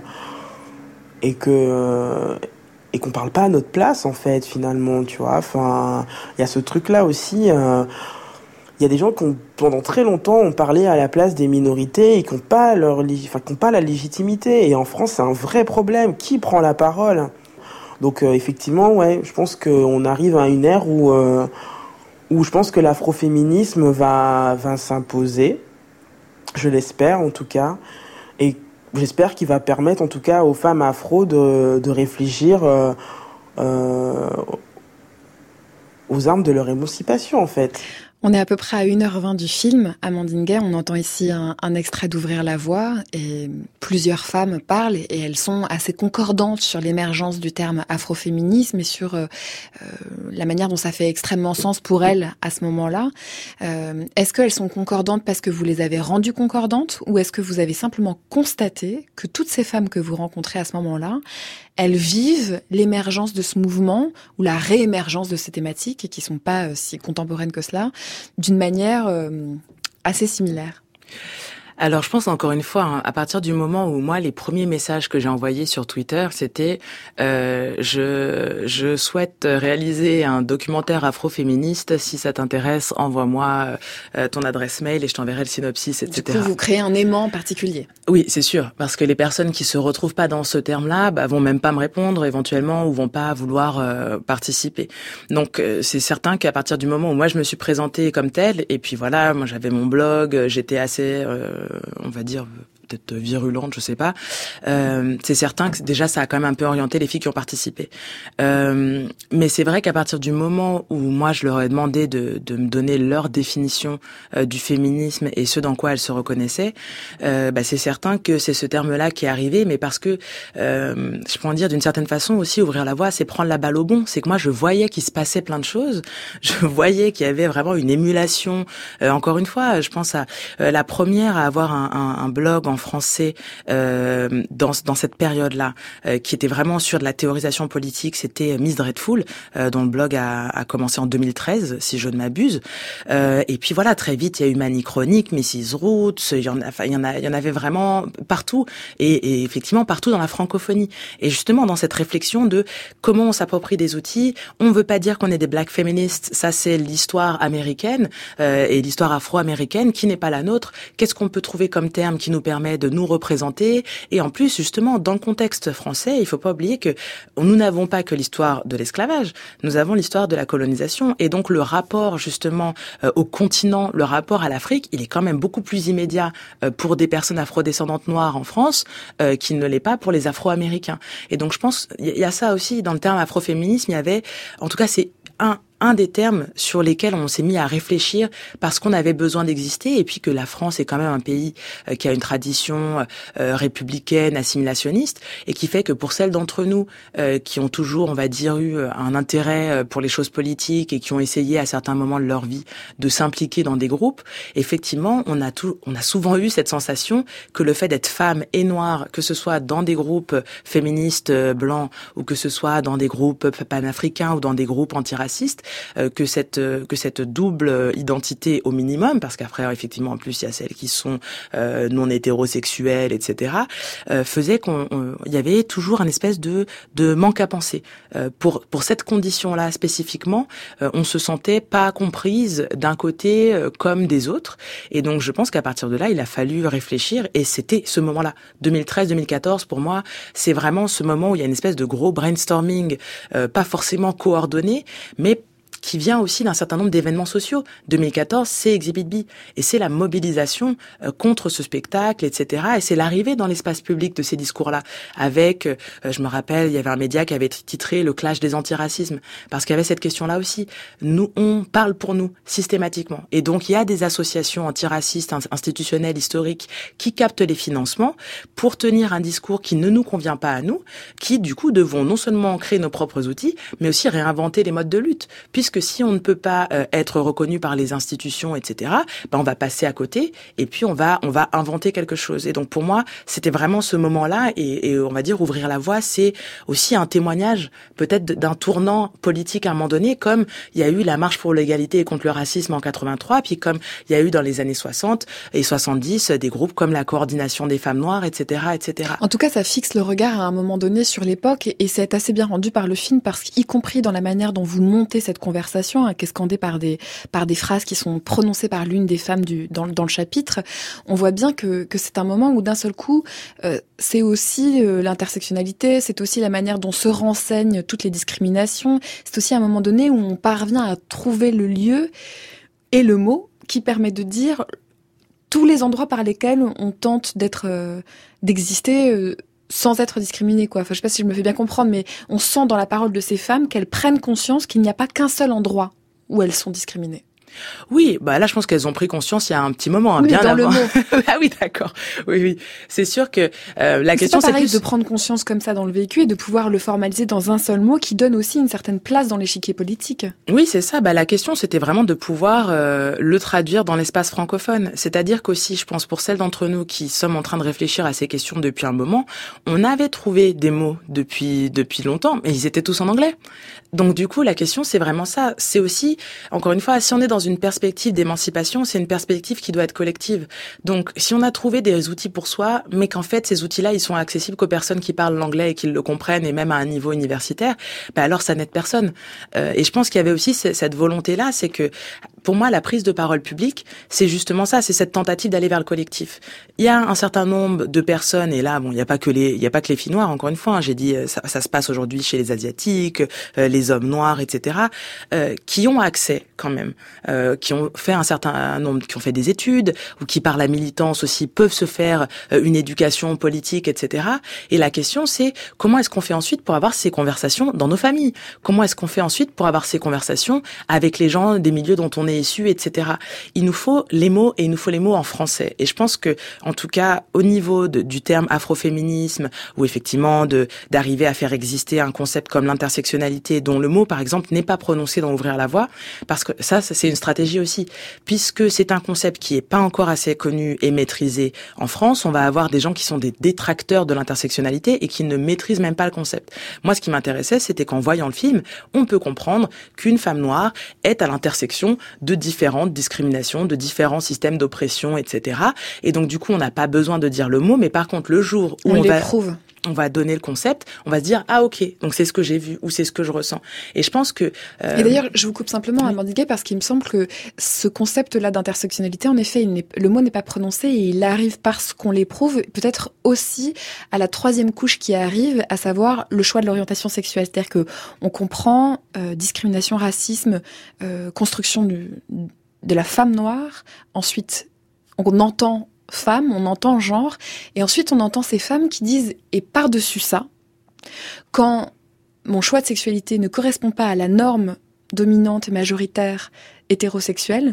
et que euh, et qu'on parle pas à notre place en fait finalement, tu vois. Enfin, il y a ce truc là aussi. Euh, il y a des gens qui ont, pendant très longtemps ont parlé à la place des minorités et qui n'ont pas leur enfin qui n'ont pas la légitimité. Et en France c'est un vrai problème. Qui prend la parole? Donc euh, effectivement ouais, je pense qu'on arrive à une ère où euh, où je pense que l'afroféminisme va, va s'imposer, je l'espère en tout cas, et j'espère qu'il va permettre en tout cas aux femmes afro de, de réfléchir euh, euh, aux armes de leur émancipation en fait. On est à peu près à une heure vingt du film, Amandine Gay. On entend ici un, un extrait d'Ouvrir la voie et plusieurs femmes parlent et elles sont assez concordantes sur l'émergence du terme afroféminisme et sur euh, euh, la manière dont ça fait extrêmement sens pour elles à ce moment-là. Euh, est-ce qu'elles sont concordantes parce que vous les avez rendues concordantes ou est-ce que vous avez simplement constaté que toutes ces femmes que vous rencontrez à ce moment-là, elles vivent l'émergence de ce mouvement ou la réémergence de ces thématiques qui sont pas euh, si contemporaines que cela, d'une manière euh, assez similaire? Alors, je pense encore une fois, hein, à partir du moment où moi, les premiers messages que j'ai envoyés sur Twitter, c'était euh, je je souhaite réaliser un documentaire afroféministe. Si ça t'intéresse, envoie-moi euh, ton adresse mail et je t'enverrai le synopsis, et cetera. Du coup, vous créez un aimant particulier. Oui, c'est sûr, parce que les personnes qui se retrouvent pas dans ce terme-là, bah, vont même pas me répondre éventuellement ou vont pas vouloir euh, participer. Donc, euh, c'est certain qu'à partir du moment où moi je me suis présentée comme telle, et puis voilà, moi j'avais mon blog, j'étais assez euh, on va dire peut-être virulente, je sais pas. Euh, c'est certain que déjà ça a quand même un peu orienté les filles qui ont participé. Euh, mais c'est vrai qu'à partir du moment où moi je leur ai demandé de, de me donner leur définition euh, du féminisme et ce dans quoi elles se reconnaissaient, euh, bah c'est certain que c'est ce terme-là qui est arrivé, mais parce que euh, je pourrais dire d'une certaine façon aussi ouvrir la voie, c'est prendre la balle au bon. C'est que moi je voyais qu'il se passait plein de choses, je voyais qu'il y avait vraiment une émulation. Euh, encore une fois, je pense à euh, la première à avoir un, un, un blog en français euh, dans dans cette période-là, euh, qui était vraiment sur de la théorisation politique, c'était Miss Dreadful, euh, dont le blog a, a commencé en deux mille treize, si je ne m'abuse. Euh, et puis voilà, très vite, il y a eu Mani Chronique, missus Roots, il y en a, enfin, il y en a, il y en avait vraiment partout, et, et effectivement partout dans la francophonie. Et justement dans cette réflexion de comment on s'approprie des outils, on veut pas dire qu'on est des black féministes, ça c'est l'histoire américaine euh, et l'histoire afro-américaine qui n'est pas la nôtre. Qu'est-ce qu'on peut trouver comme terme qui nous permet de nous représenter? Et en plus, justement, dans le contexte français, il faut pas oublier que nous n'avons pas que l'histoire de l'esclavage, nous avons l'histoire de la colonisation. Et donc, le rapport, justement, euh, au continent, le rapport à l'Afrique, il est quand même beaucoup plus immédiat euh, pour des personnes afrodescendantes noires en France euh, qu'il ne l'est pas pour les Afro-Américains. Et donc, je pense, il y a ça aussi, dans le terme afroféminisme, il y avait, en tout cas, c'est un un des termes sur lesquels on s'est mis à réfléchir parce qu'on avait besoin d'exister et puis que la France est quand même un pays euh, qui a une tradition euh, républicaine, assimilationniste et qui fait que pour celles d'entre nous euh, qui ont toujours, on va dire, eu un intérêt pour les choses politiques et qui ont essayé à certains moments de leur vie de s'impliquer dans des groupes, effectivement, on a tout, on a souvent eu cette sensation que le fait d'être femme et noire, que ce soit dans des groupes féministes blancs ou que ce soit dans des groupes panafricains ou dans des groupes antiracistes, Euh, que cette euh, que cette double identité au minimum, parce qu'après effectivement en plus il y a celles qui sont euh, non hétérosexuelles, et cetera, euh, faisait qu'on il y avait toujours un espèce de de manque à penser. Euh, pour pour cette condition-là spécifiquement, euh, on se sentait pas comprise d'un côté euh, comme des autres, et donc je pense qu'à partir de là il a fallu réfléchir, et c'était ce moment-là, deux mille treize deux mille quatorze pour moi, c'est vraiment ce moment où il y a une espèce de gros brainstorming, euh, pas forcément coordonné, mais qui vient aussi d'un certain nombre d'événements sociaux. deux mille quatorze, c'est Exhibit B, et c'est la mobilisation euh, contre ce spectacle, et cetera. Et c'est l'arrivée dans l'espace public de ces discours-là, avec, euh, je me rappelle, il y avait un média qui avait titré « Le clash des antiracismes », parce qu'il y avait cette question-là aussi. Nous, on parle pour nous, systématiquement. Et donc, il y a des associations antiracistes, institutionnelles, historiques, qui captent les financements pour tenir un discours qui ne nous convient pas à nous, qui, du coup, devons non seulement créer nos propres outils, mais aussi réinventer les modes de lutte, puisque que si on ne peut pas euh, être reconnu par les institutions, et cetera, ben on va passer à côté et puis on va on va inventer quelque chose. Et donc pour moi, c'était vraiment ce moment-là et, et on va dire ouvrir la voie, c'est aussi un témoignage peut-être d'un tournant politique à un moment donné, comme il y a eu la marche pour l'égalité et contre le racisme en quatre-vingt-trois, puis comme il y a eu dans les années soixante et soixante-dix des groupes comme la coordination des femmes noires, et cetera, et cetera. En tout cas, ça fixe le regard à un moment donné sur l'époque et, et c'est assez bien rendu par le film parce qu'y compris dans la manière dont vous montez cette conversation, Hein, qui est scandée par des par des phrases qui sont prononcées par l'une des femmes du dans, dans le chapitre, on voit bien que que c'est un moment où d'un seul coup, euh, c'est aussi euh, l'intersectionnalité, c'est aussi la manière dont se renseignent toutes les discriminations, c'est aussi un moment donné où on parvient à trouver le lieu et le mot qui permet de dire tous les endroits par lesquels on tente d'être euh, d'exister. Euh, sans être discriminée, quoi. Enfin, je sais pas si je me fais bien comprendre, mais on sent dans la parole de ces femmes qu'elles prennent conscience qu'il n'y a pas qu'un seul endroit où elles sont discriminées. Oui, bah là je pense qu'elles ont pris conscience il y a un petit moment, hein, oui, bien dans avant. Le mot. Ah oui, d'accord. Oui, oui. C'est sûr que euh, la c'est question pas c'est pareil plus de prendre conscience comme ça dans le vécu et de pouvoir le formaliser dans un seul mot qui donne aussi une certaine place dans l'échiquier politique. Oui, c'est ça. Bah la question c'était vraiment de pouvoir euh, le traduire dans l'espace francophone. C'est-à-dire qu'aussi, je pense pour celles d'entre nous qui sommes en train de réfléchir à ces questions depuis un moment, on avait trouvé des mots depuis depuis longtemps, mais ils étaient tous en anglais. Donc du coup, la question c'est vraiment ça. C'est aussi, encore une fois, si on est dans une perspective d'émancipation, c'est une perspective qui doit être collective. Donc, si on a trouvé des outils pour soi, mais qu'en fait, ces outils-là, ils sont accessibles qu'aux personnes qui parlent l'anglais et qui le comprennent, et même à un niveau universitaire, bah alors ça n'aide personne. Euh, et je pense qu'il y avait aussi cette volonté-là, c'est que, pour moi, la prise de parole publique, c'est justement ça, c'est cette tentative d'aller vers le collectif. Il y a un certain nombre de personnes, et là, bon, il n'y a pas que les, il y a pas que les filles noires, encore une fois, hein, j'ai dit, ça, ça se passe aujourd'hui chez les Asiatiques, euh, les hommes noirs, et cetera, euh, qui ont accès, quand même, euh, qui ont fait un certain nombre, qui ont fait des études, ou qui, par la militance aussi, peuvent se faire euh, une éducation politique, et cetera. Et la question, c'est comment est-ce qu'on fait ensuite pour avoir ces conversations dans nos familles? Comment est-ce qu'on fait ensuite pour avoir ces conversations avec les gens des milieux dont on est issu, et cetera. Il nous faut les mots et il nous faut les mots en français. Et je pense que, en tout cas, au niveau de, du terme afroféminisme, ou effectivement de d'arriver à faire exister un concept comme l'intersectionnalité, dont le mot, par exemple, n'est pas prononcé dans Ouvrir la voie, parce que ça, c'est une stratégie aussi, puisque c'est un concept qui est pas encore assez connu et maîtrisé en France. On va avoir des gens qui sont des détracteurs de l'intersectionnalité et qui ne maîtrisent même pas le concept. Moi, ce qui m'intéressait, c'était qu'en voyant le film, on peut comprendre qu'une femme noire est à l'intersection de différentes discriminations, de différents systèmes d'oppression, et cetera. Et donc, du coup, on n'a pas besoin de dire le mot, mais par contre, le jour où on, on va... l'éprouve. on va donner le concept, on va se dire ah ok, donc c'est ce que j'ai vu ou c'est ce que je ressens. Et je pense que euh... et d'ailleurs je vous coupe simplement oui. Amandine Gay parce qu'il me semble que ce concept-là d'intersectionnalité, en effet, il n'est, le mot n'est pas prononcé et il arrive parce qu'on l'éprouve, peut-être aussi à la troisième couche qui arrive, à savoir le choix de l'orientation sexuelle, c'est-à-dire que on comprend euh, discrimination, racisme, euh, construction du, de la femme noire, ensuite on entend femme, on entend genre, et ensuite on entend ces femmes qui disent, et par-dessus ça, quand mon choix de sexualité ne correspond pas à la norme dominante et majoritaire hétérosexuelle,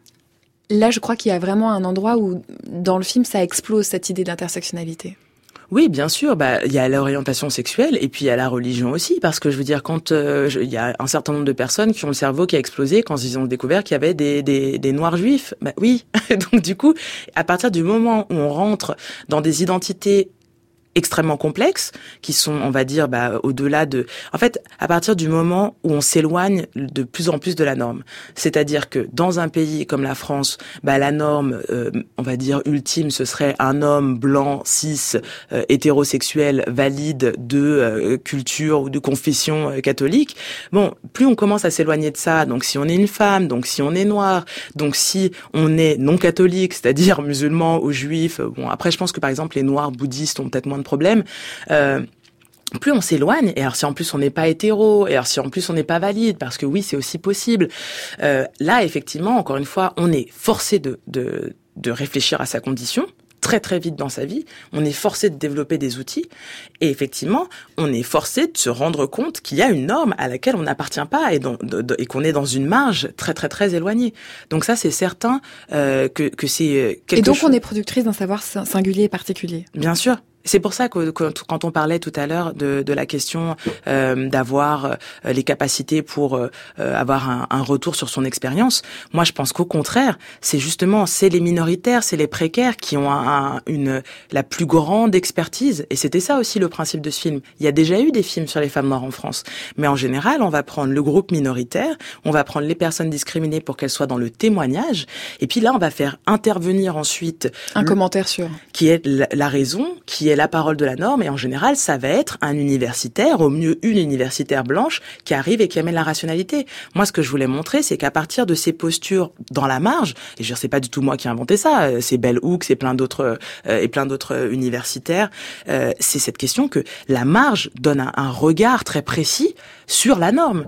là je crois qu'il y a vraiment un endroit où, dans le film, ça explose cette idée d'intersectionnalité. Oui, bien sûr. Bah, il y a l'orientation sexuelle et puis il y a la religion aussi, parce que je veux dire, quand euh, il y a un certain nombre de personnes qui ont le cerveau qui a explosé quand ils ont découvert qu'il y avait des des, des noirs juifs. Bah oui. Donc du coup, à partir du moment où on rentre dans des identités extrêmement complexes, qui sont, on va dire, bah, au-delà de... En fait, à partir du moment où on s'éloigne de plus en plus de la norme. C'est-à-dire que dans un pays comme la France, bah, la norme, euh, on va dire, ultime, ce serait un homme blanc, cis, euh, hétérosexuel, valide de euh, culture ou de confession euh, catholique. Bon, plus on commence à s'éloigner de ça, donc si on est une femme, donc si on est noir, donc si on est non catholique, c'est-à-dire musulman ou juif, bon, après, je pense que, par exemple, les noirs bouddhistes ont peut-être moins de problème, euh, plus on s'éloigne, et alors si en plus on n'est pas hétéro, et alors si en plus on n'est pas valide, parce que oui, c'est aussi possible, euh, là, effectivement, encore une fois, on est forcé de, de, de réfléchir à sa condition, très très vite dans sa vie, on est forcé de développer des outils, et effectivement, on est forcé de se rendre compte qu'il y a une norme à laquelle on n'appartient pas, et, dont, de, de, et qu'on est dans une marge très très très éloignée. Donc ça, c'est certain euh, que, que c'est quelque chose... Et donc chose... on est productrice d'un savoir singulier et particulier. Bien sûr. C'est pour ça que, que quand on parlait tout à l'heure de, de la question euh, d'avoir euh, les capacités pour euh, avoir un, un retour sur son expérience, moi je pense qu'au contraire, c'est justement c'est les minoritaires, c'est les précaires qui ont un, un, une la plus grande expertise. Et c'était ça aussi le principe de ce film. Il y a déjà eu des films sur les femmes noires en France, mais en général, on va prendre le groupe minoritaire, on va prendre les personnes discriminées pour qu'elles soient dans le témoignage, et puis là on va faire intervenir ensuite un le, commentaire sur qui est la, la raison, qui est la parole de la norme, et en général, ça va être un universitaire, au mieux une universitaire blanche, qui arrive et qui amène la rationalité. Moi, ce que je voulais montrer, c'est qu'à partir de ces postures dans la marge, et je veux dire, c'est pas du tout moi qui ai inventé ça, c'est Bell Hooks, c'est plein d'autres euh, et plein d'autres universitaires, euh, c'est cette question que la marge donne un, un regard très précis sur la norme.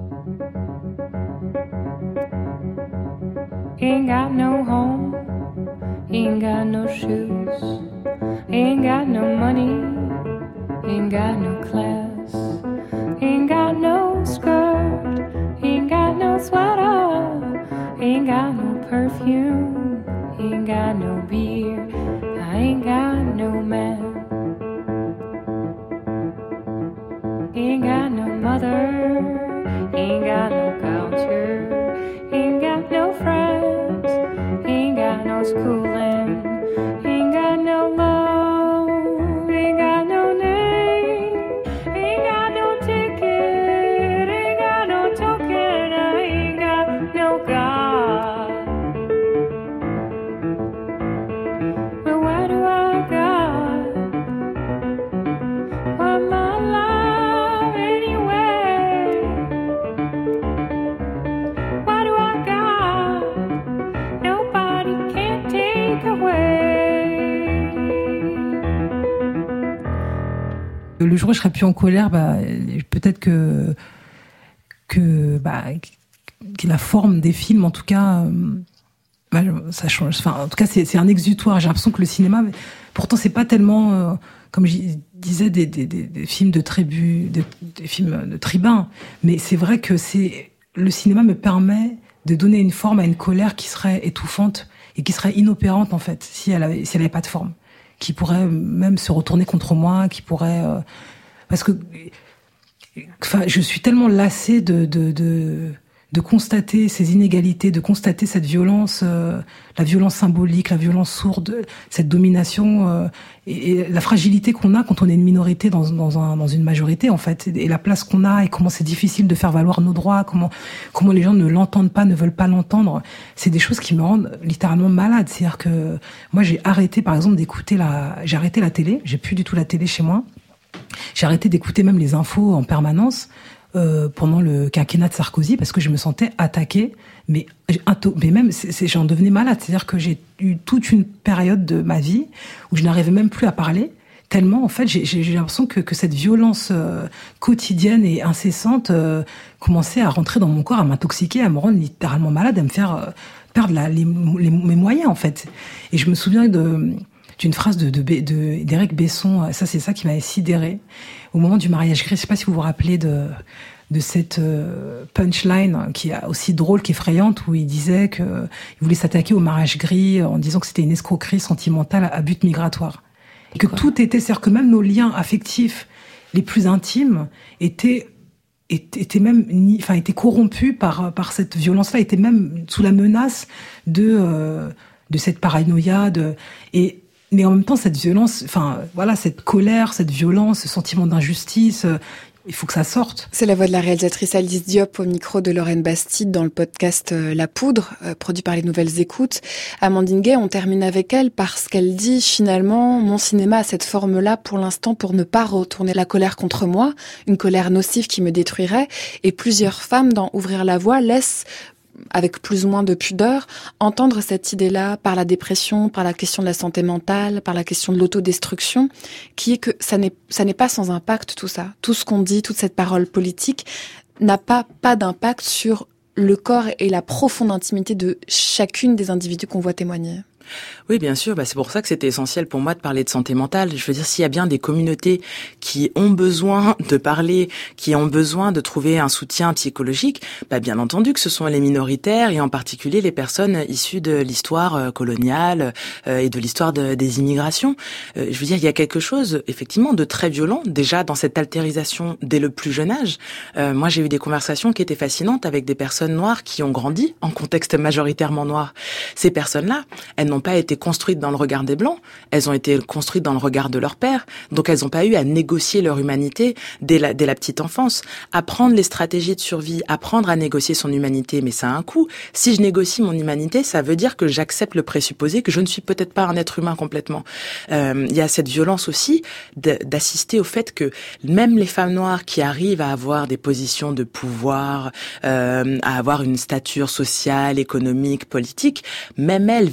Ain't got no home, ain't got no shoes, ain't got no money, ain't got no class, ain't got no skirt, ain't got no sweater, ain't got perfume, ain't got no beer, I ain't got no man. Ain't got no mother, ain't got no culture, ain't got no friends, ain't got no schooling, ain't got no love, ain't got no name, ain't got no ticket, ain't got no token, I ain't got no God. But why do I got what my life anyway? Why do I got nobody can take away? Le jour où je serais plus en colère, bah, peut-être que, que, bah, que la forme des films, en tout cas, euh, bah, ça change. Enfin, en tout cas, c'est, c'est un exutoire. J'ai l'impression que le cinéma, pourtant, c'est pas tellement, euh, comme je disais, des, des, des, des films de tribu, des, des films de tribuns. Mais c'est vrai que c'est, le cinéma me permet de donner une forme à une colère qui serait étouffante et qui serait inopérante, en fait, si elle avait, si elle avait pas de forme. Qui pourrait même se retourner contre moi, qui pourrait, euh, parce que, enfin, je suis tellement lassée de, de, de, de constater ces inégalités, de constater cette violence, euh, la violence symbolique, la violence sourde, cette domination euh, et, et la fragilité qu'on a quand on est une minorité dans, dans, un, dans une majorité, en fait, et la place qu'on a et comment c'est difficile de faire valoir nos droits, comment, comment les gens ne l'entendent pas, ne veulent pas l'entendre. C'est des choses qui me rendent littéralement malade. C'est-à-dire que moi, j'ai arrêté, par exemple, d'écouter la, j'ai arrêté la télé, j'ai plus du tout la télé chez moi. J'ai arrêté d'écouter même les infos en permanence. Euh, pendant le quinquennat de Sarkozy, parce que je me sentais attaquée, mais, mais même c'est, c'est, j'en devenais malade. C'est-à-dire que j'ai eu toute une période de ma vie où je n'arrivais même plus à parler, tellement en fait j'ai, j'ai, j'ai l'impression que, que cette violence euh, quotidienne et incessante euh, commençait à rentrer dans mon corps, à m'intoxiquer, à me rendre littéralement malade, à me faire euh, perdre la, les, les, mes moyens en fait. Et je me souviens de d'une phrase de, de, de d'Éric Besson, ça c'est ça qui m'avait sidéré au moment du mariage gris. Je sais pas si vous vous rappelez de de cette euh, punchline qui est aussi drôle qu'effrayante, où il disait que il voulait s'attaquer au mariage gris en disant que c'était une escroquerie sentimentale à but migratoire, et que tout était, c'est-à-dire que même nos liens affectifs les plus intimes étaient étaient même enfin étaient corrompus par par cette violence-là, étaient même sous la menace de euh, de cette paranoïa, de et mais en même temps, cette violence, enfin, voilà, cette colère, cette violence, ce sentiment d'injustice, euh, il faut que ça sorte. C'est la voix de la réalisatrice Alice Diop au micro de Lorraine Bastide dans le podcast euh, La Poudre, euh, produit par les Nouvelles Écoutes. Amandine Gay, on termine avec elle parce qu'elle dit finalement, mon cinéma a cette forme-là pour l'instant pour ne pas retourner la colère contre moi, une colère nocive qui me détruirait. Et plusieurs femmes dans Ouvrir la voie laissent, avec plus ou moins de pudeur, entendre cette idée-là par la dépression, par la question de la santé mentale, par la question de l'autodestruction, qui est que ça n'est, ça n'est pas sans impact tout ça. Tout ce qu'on dit, toute cette parole politique n'a pas, pas d'impact sur le corps et la profonde intimité de chacune des individus qu'on voit témoigner. Oui, bien sûr. Bah, c'est pour ça que c'était essentiel pour moi de parler de santé mentale. Je veux dire, s'il y a bien des communautés qui ont besoin de parler, qui ont besoin de trouver un soutien psychologique, bah, bien entendu que ce sont les minoritaires et en particulier les personnes issues de l'histoire coloniale euh, et de l'histoire de, des immigrations. Euh, je veux dire, il y a quelque chose, effectivement, de très violent déjà dans cette altérisation dès le plus jeune âge. Euh, moi, j'ai eu des conversations qui étaient fascinantes avec des personnes noires qui ont grandi en contexte majoritairement noir. Ces personnes-là, elles n'ont pas été construites dans le regard des Blancs, elles ont été construites dans le regard de leur père, donc elles n'ont pas eu à négocier leur humanité dès la, dès la petite enfance. Apprendre les stratégies de survie, apprendre à négocier son humanité, mais ça a un coût. Si je négocie mon humanité, ça veut dire que j'accepte le présupposé que je ne suis peut-être pas un être humain complètement. Euh, il y a cette violence aussi de, d'assister au fait que même les femmes noires qui arrivent à avoir des positions de pouvoir, euh, à avoir une stature sociale, économique, politique, même elles vivront des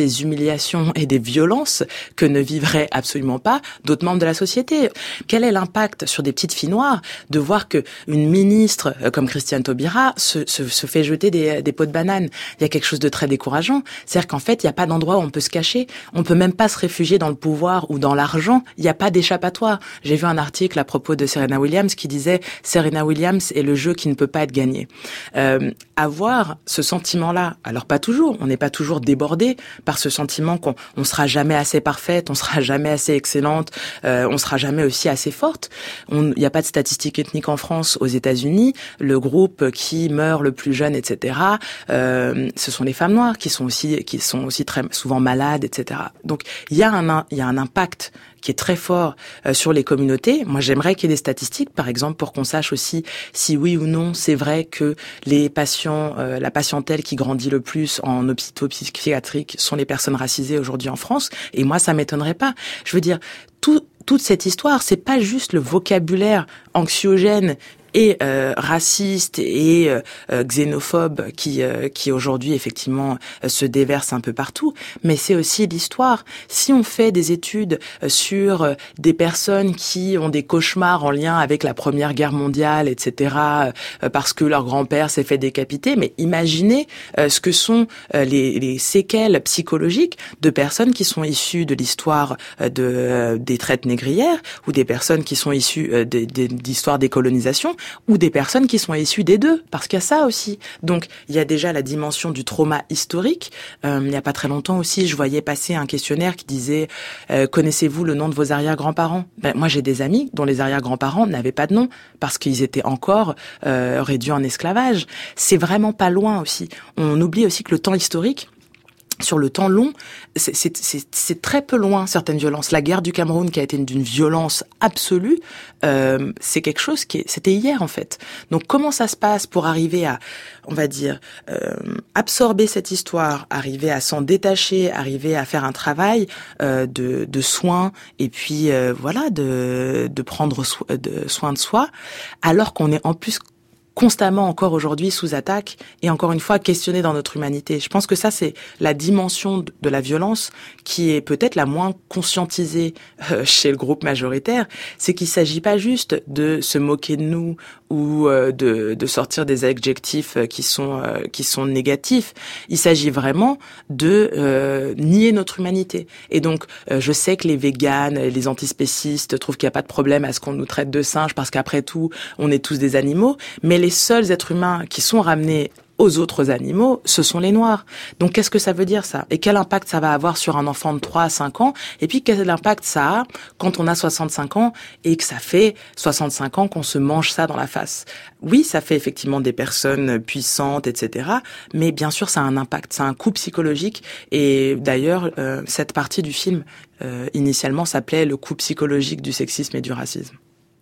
des humiliations et des violences que ne vivraient absolument pas d'autres membres de la société. Quel est l'impact sur des petites filles noires de voir que une ministre comme Christiane Taubira se, se, se fait jeter des, des pots de banane? Il y a quelque chose de très décourageant. C'est-à-dire qu'en fait, il n'y a pas d'endroit où on peut se cacher. On peut même pas se réfugier dans le pouvoir ou dans l'argent. Il n'y a pas d'échappatoire. J'ai vu un article à propos de Serena Williams qui disait « Serena Williams est le jeu qui ne peut pas être gagné ». Euh, avoir ce sentiment-là, alors pas toujours, on n'est pas toujours débordé par ce sentiment qu'on on sera jamais assez parfaite, on sera jamais assez excellente, euh, on sera jamais aussi assez forte. Il n'y a pas de statistiques ethniques en France. Aux États-Unis, le groupe qui meurt le plus jeune, et cetera, euh, ce sont les femmes noires qui sont aussi qui sont aussi très souvent malades, et cetera. Donc il y a un il y a un impact qui est très fort euh, sur les communautés. Moi, j'aimerais qu'il y ait des statistiques, par exemple, pour qu'on sache aussi si oui ou non c'est vrai que les patients, euh, la patientèle qui grandit le plus en hôpitaux psychiatriques sont les personnes racisées aujourd'hui en France. Et moi, ça m'étonnerait pas. Je veux dire, tout, toute cette histoire, c'est pas juste le vocabulaire anxiogène et euh, raciste et euh, xénophobe qui euh, qui aujourd'hui effectivement euh, se déverse un peu partout, mais c'est aussi l'histoire. Si on fait des études euh, sur euh, des personnes qui ont des cauchemars en lien avec la Première Guerre mondiale, et cetera, euh, parce que leur grand-père s'est fait décapiter, mais imaginez euh, ce que sont euh, les, les séquelles psychologiques de personnes qui sont issues de l'histoire euh, de euh, des traites négrières ou des personnes qui sont issues euh, de, de, d'histoire des colonisations, ou des personnes qui sont issues des deux, parce qu'il y a ça aussi. Donc, il y a déjà la dimension du trauma historique. Euh, il n'y a pas très longtemps aussi, je voyais passer un questionnaire qui disait euh, « Connaissez-vous le nom de vos arrière-grands-parents ?» Ben, moi, j'ai des amis dont les arrière-grands-parents n'avaient pas de nom, parce qu'ils étaient encore euh, réduits en esclavage. C'est vraiment pas loin aussi. On oublie aussi que le temps historique, sur le temps long, c'est, c'est, c'est, c'est très peu loin, certaines violences. La guerre du Cameroun, qui a été d'une violence absolue, euh, c'est quelque chose qui est, c'était hier, en fait. Donc, comment ça se passe pour arriver à, on va dire, euh, absorber cette histoire, arriver à s'en détacher, arriver à faire un travail euh, de, de soins, et puis, euh, voilà, de, de prendre so- de, soin de soi, alors qu'on est en plus constamment encore aujourd'hui sous attaque et encore une fois questionné dans notre humanité. Je pense que ça, c'est la dimension de la violence qui est peut-être la moins conscientisée euh, chez le groupe majoritaire. C'est qu'il s'agit pas juste de se moquer de nous ou euh, de, de sortir des adjectifs qui sont euh, qui sont négatifs. Il s'agit vraiment de euh, nier notre humanité. Et donc, euh, je sais que les véganes, les antispécistes trouvent qu'il n'y a pas de problème à ce qu'on nous traite de singes parce qu'après tout, on est tous des animaux. Mais les seuls êtres humains qui sont ramenés aux autres animaux, ce sont les Noirs. Donc, qu'est-ce que ça veut dire, ça? Et quel impact ça va avoir sur un enfant de trois à cinq ans? Et puis, quel impact ça a quand on a soixante-cinq ans et que ça fait soixante-cinq ans qu'on se mange ça dans la face? Oui, ça fait effectivement des personnes puissantes, et cetera. Mais bien sûr, ça a un impact. Ça a un coup psychologique. Et d'ailleurs, euh, cette partie du film, euh, initialement, s'appelait le coup psychologique du sexisme et du racisme.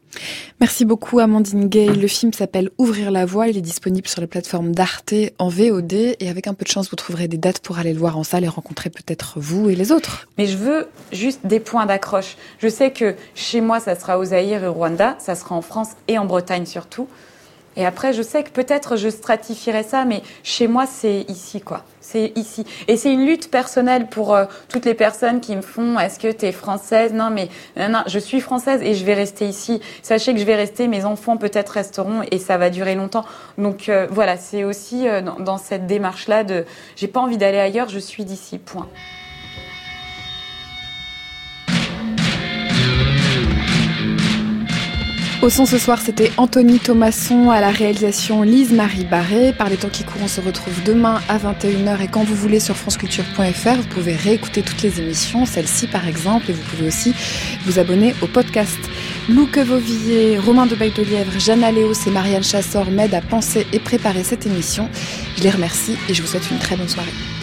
Merci beaucoup Amandine Gay. Le film s'appelle Ouvrir la voie. Il est disponible sur la plateforme d'Arte en V O D. Et avec un peu de chance, vous trouverez des dates pour aller le voir en salle et rencontrer peut-être vous et les autres. Mais je veux juste des points d'accroche. Je sais que chez moi, ça sera au Zaïre et au Rwanda. Ça sera en France et en Bretagne surtout. Et après, je sais que peut-être je stratifierai ça, mais chez moi, c'est ici, quoi. C'est ici. Et c'est une lutte personnelle pour euh, toutes les personnes qui me font « Est-ce que t'es française ?» Non, mais non, non, je suis française et je vais rester ici. Sachez que je vais rester, mes enfants peut-être resteront et ça va durer longtemps. Donc euh, voilà, c'est aussi euh, dans, dans cette démarche-là de « J'ai pas envie d'aller ailleurs, je suis d'ici, point ». Au son ce soir, c'était Anthony Thomasson, à la réalisation Lise-Marie Barré. Par les temps qui courent, on se retrouve demain à vingt et une heures et quand vous voulez sur franceculture point f r. Vous pouvez réécouter toutes les émissions, celle-ci par exemple, et vous pouvez aussi vous abonner au podcast. Lou Quevovillier, Romain de Bec de Lièvre, Jeanne Léos et Marianne Chassor m'aident à penser et préparer cette émission. Je les remercie et je vous souhaite une très bonne soirée.